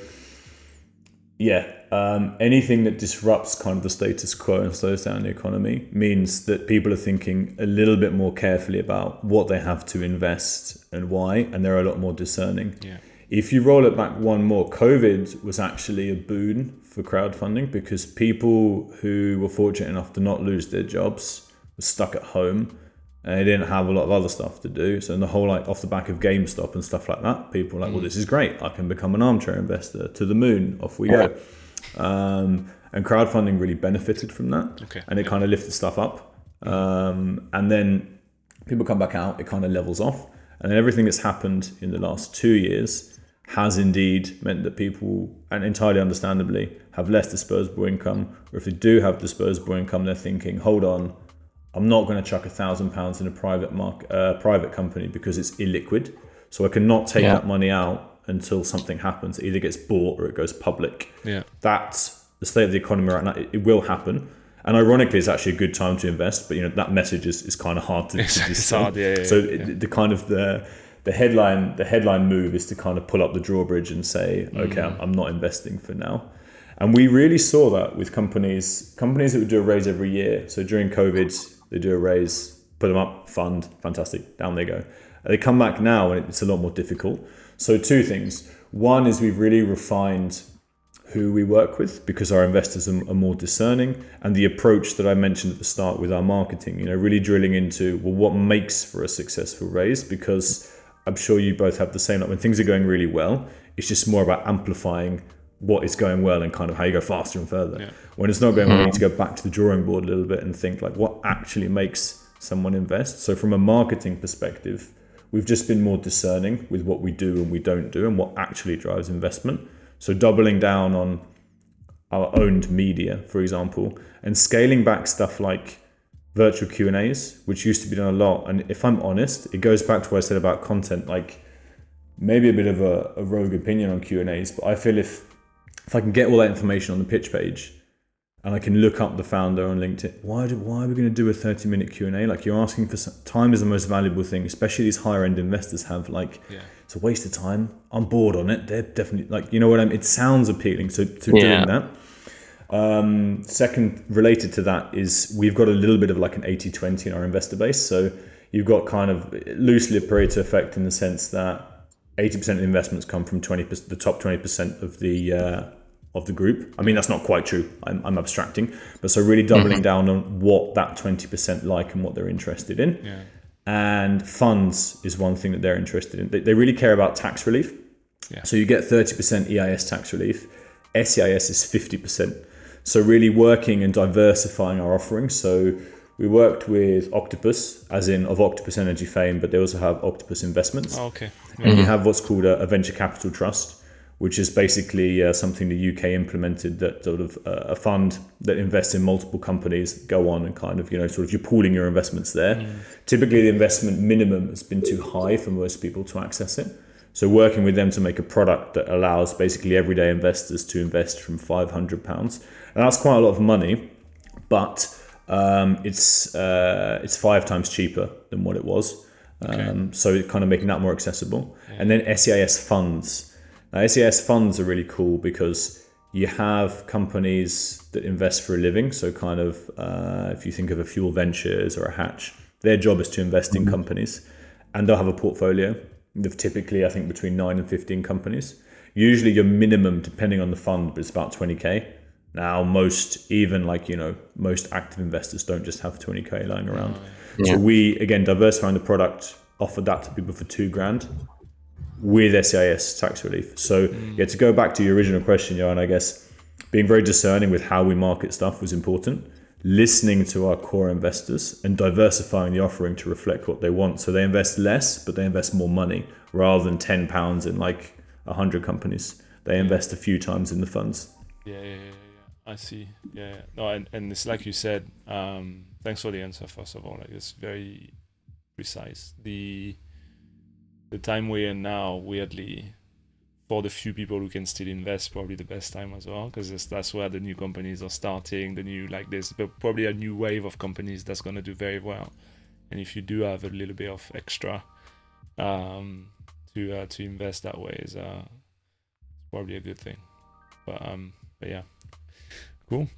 yeah, um, anything that disrupts kind of the status quo and slows down the economy means that people are thinking a little bit more carefully about what they have to invest and why, and they're a lot more discerning. Yeah. If you roll it back one more, COVID was actually a boon for crowdfunding because people who were fortunate enough to not lose their jobs were stuck at home and they didn't have a lot of other stuff to do. So in the whole, like off the back of GameStop and stuff like that, people were like, mm. well, this is great. I can become an armchair investor. To the moon, off we yeah. go. Um, and crowdfunding really benefited from that. Okay. And it yeah. kind of lifted stuff up. Um, and then people come back out, it kind of levels off. And then everything that's happened in the last two years has indeed meant that people, and entirely understandably, have less disposable income. Or if they do have disposable income, they're thinking, hold on, I'm not going to chuck a thousand pounds in a private market, uh, private company because it's illiquid. So I cannot take yeah. that money out until something happens. It either gets bought or it goes public. Yeah. That's the state of the economy right now. It, it will happen. And ironically, it's actually a good time to invest. But you know that message is, is kind of hard to, it's, to it's hard, yeah, yeah, So yeah. It, the kind of the the headline the headline move is to kind of pull up the drawbridge and say, okay, mm. I'm, I'm not investing for now. And we really saw that with companies companies that would do a raise every year. So during COVID, they do a raise, put them up, fund, fantastic, down they go. They come back now and it's a lot more difficult. So two things. One is we've really refined who we work with because our investors are, are more discerning, and the approach that I mentioned at the start with our marketing, you know, really drilling into, well, what makes for a successful raise? Because I'm sure you both have the same, like when things are going really well, it's just more about amplifying what is going well and kind of how you go faster and further. Yeah. When it's not going well, you need to go back to the drawing board a little bit and think like what actually makes someone invest. So from a marketing perspective, we've just been more discerning with what we do and we don't do and what actually drives investment. So doubling down on our owned media, for example, and scaling back stuff like virtual Q and A's, which used to be done a lot. And if I'm honest, it goes back to what I said about content, like maybe a bit of a, a rogue opinion on Q and A's, but I feel if if I can get all that information on the pitch page and I can look up the founder on LinkedIn, why do, why are we going to do a thirty minute Q and A? Like you're asking for some, time is the most valuable thing, especially these higher end investors have like, yeah. it's a waste of time. I'm bored on it. They're definitely like, you know what I mean? It sounds appealing. So to yeah. doing that. Um, second, related to that is we've got a little bit of like an eighty twenty in our investor base. So you've got kind of loosely a Pareto effect in the sense that eighty percent of the investments come from twenty percent, the top twenty percent of the uh, of the group. I mean, that's not quite true. I'm, I'm abstracting. But so really doubling mm-hmm. down on what that twenty percent like and what they're interested in. Yeah. and funds is one thing that they're interested in. They, they really care about tax relief. Yeah. So you get thirty percent E I S tax relief. S E I S is fifty percent. So really working and diversifying our offerings. So we worked with Octopus, as in of Octopus Energy fame, but they also have Octopus Investments. Oh, okay. Yeah. And you have what's called a, a venture capital trust, which is basically uh, something the U K implemented, that sort of uh, a fund that invests in multiple companies, go on and kind of, you know, sort of you're pooling your investments there. Mm. Typically the investment minimum has been too high for most people to access it. So working with them to make a product that allows basically everyday investors to invest from five hundred pounds. And that's quite a lot of money, but um, it's uh, it's five times cheaper than what it was. Okay. Um, so it kind of making that more accessible. Yeah. And then S E I S funds. Now, S E I S funds are really cool because you have companies that invest for a living. So kind of uh, if you think of a Fuel Ventures or a Hatch, their job is to invest mm-hmm. in companies, and they'll have a portfolio of typically, I think, between nine and fifteen companies. Usually your minimum, depending on the fund, but it's about twenty K. Now, most, even like, you know, most active investors don't just have twenty K lying around. Yeah. So we, again, diversifying the product, offered that to people for two grand with S E I S tax relief. So mm. yeah, to go back to your original question, Johan, I guess being very discerning with how we market stuff was important. Listening to our core investors and diversifying the offering to reflect what they want. So they invest less, but they invest more money rather than ten pounds in like one hundred companies. They invest a few times in the funds. Yeah, yeah, yeah, yeah. I see. Yeah, yeah. No, and, and it's like you said, um, thanks for the answer, first of all. Like, it's very precise. The the time we're in now, weirdly, for the few people who can still invest, probably the best time as well, because that's where the new companies are starting. The new, like, there's probably a new wave of companies that's going to do very well. And if you do have a little bit of extra um, to uh, to invest that way, is uh, probably a good thing. But um, but yeah, cool.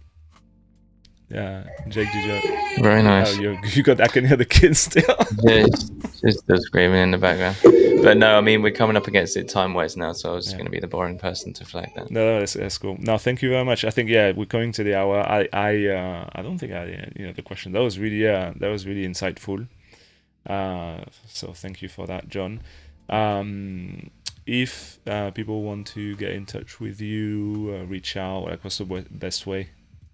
Yeah, Jake, did you? Very nice. Oh, you you got. I can hear the kids still. Yeah, it's just still screaming in the background. But no, I mean, we're coming up against it time-wise now, so I was yeah. going to be the boring person to flag that. No, no, that's, that's cool. No, thank you very much. I think yeah, we're coming to the hour. I I uh, I don't think I you know the question that was really uh, that was really insightful. Uh, so thank you for that, John. Um, if uh, people want to get in touch with you, uh, reach out, like what's the best way?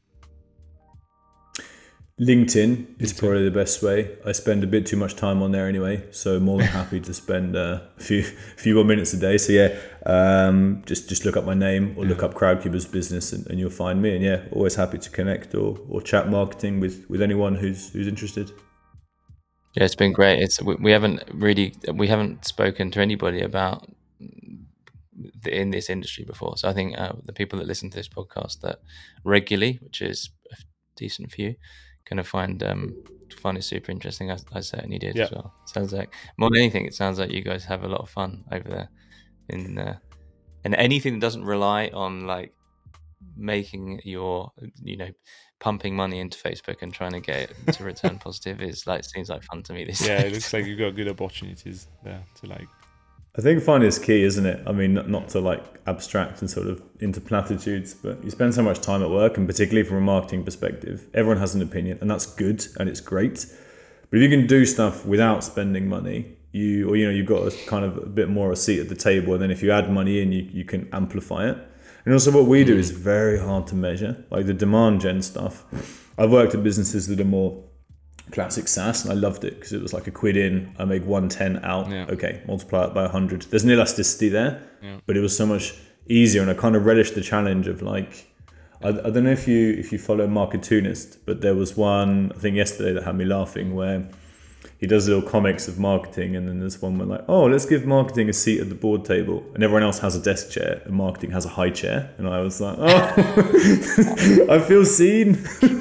LinkedIn is LinkedIn. Probably the best way. I spend a bit too much time on there anyway, so more than happy to spend uh, a few few more minutes a day. So yeah, um, just just look up my name or yeah. look up Crowdcuber's business, and, and you'll find me. And yeah, always happy to connect or or chat marketing with, with anyone who's who's interested. Yeah, it's been great. It's we, we haven't really we haven't spoken to anybody about the, in this industry before. So I think uh, the people that listen to this podcast that regularly, which is a decent few, going to find um find it super interesting. I, I certainly did yeah. as well. Sounds like more than anything, it sounds like you guys have a lot of fun over there in uh, and anything that doesn't rely on like making your you know pumping money into Facebook and trying to get it to return positive is like seems like fun to me. This yeah, days. It looks like you've got good opportunities there to like. I think fun is key, isn't it? I mean, not, not to like abstract and sort of into platitudes, but you spend so much time at work, and particularly from a marketing perspective, everyone has an opinion, and that's good and it's great. But if you can do stuff without spending money, you or you know you've got a kind of a bit more a seat at the table, and then if you add money in, you you can amplify it. And also, what we do is very hard to measure, like the demand gen stuff. I've worked at businesses that are more classic SaaS, and I loved it because it was like a quid in, I make one ten out. Yeah. Okay, multiply it by one hundred. There's an elasticity there, yeah. but it was so much easier, and I kind of relished the challenge of like, I, I don't know if you if you follow Marketunist, but there was one I think yesterday that had me laughing where he does little comics of marketing, and then there's one where like, oh, let's give marketing a seat at the board table, and everyone else has a desk chair, and marketing has a high chair, and I was like, oh, I feel seen.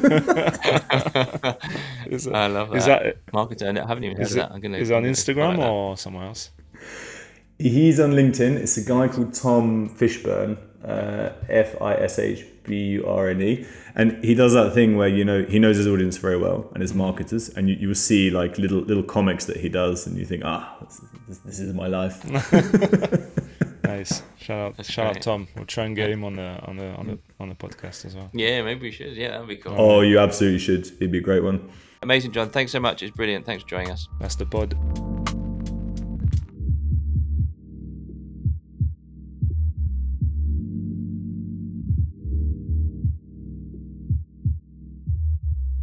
Is that, I love that. Is that marketing? I haven't even heard of that. I'm gonna. Is it on Instagram or somewhere else? He's on LinkedIn. It's a guy called Tom Fishburne, uh, F I S H B U R N E, and he does that thing where you know he knows his audience very well and his marketers, and you, you will see like little little comics that he does, and you think, ah, this, this, this is my life. Nice. Shout out, That's shout great. out, Tom. We'll try and get him on the on the on the on the podcast as well. Yeah, maybe we should. Yeah, that'd be cool. Oh, you absolutely should. It'd be a great one. Amazing, John. Thanks so much. It's brilliant. Thanks for joining us. That's the pod.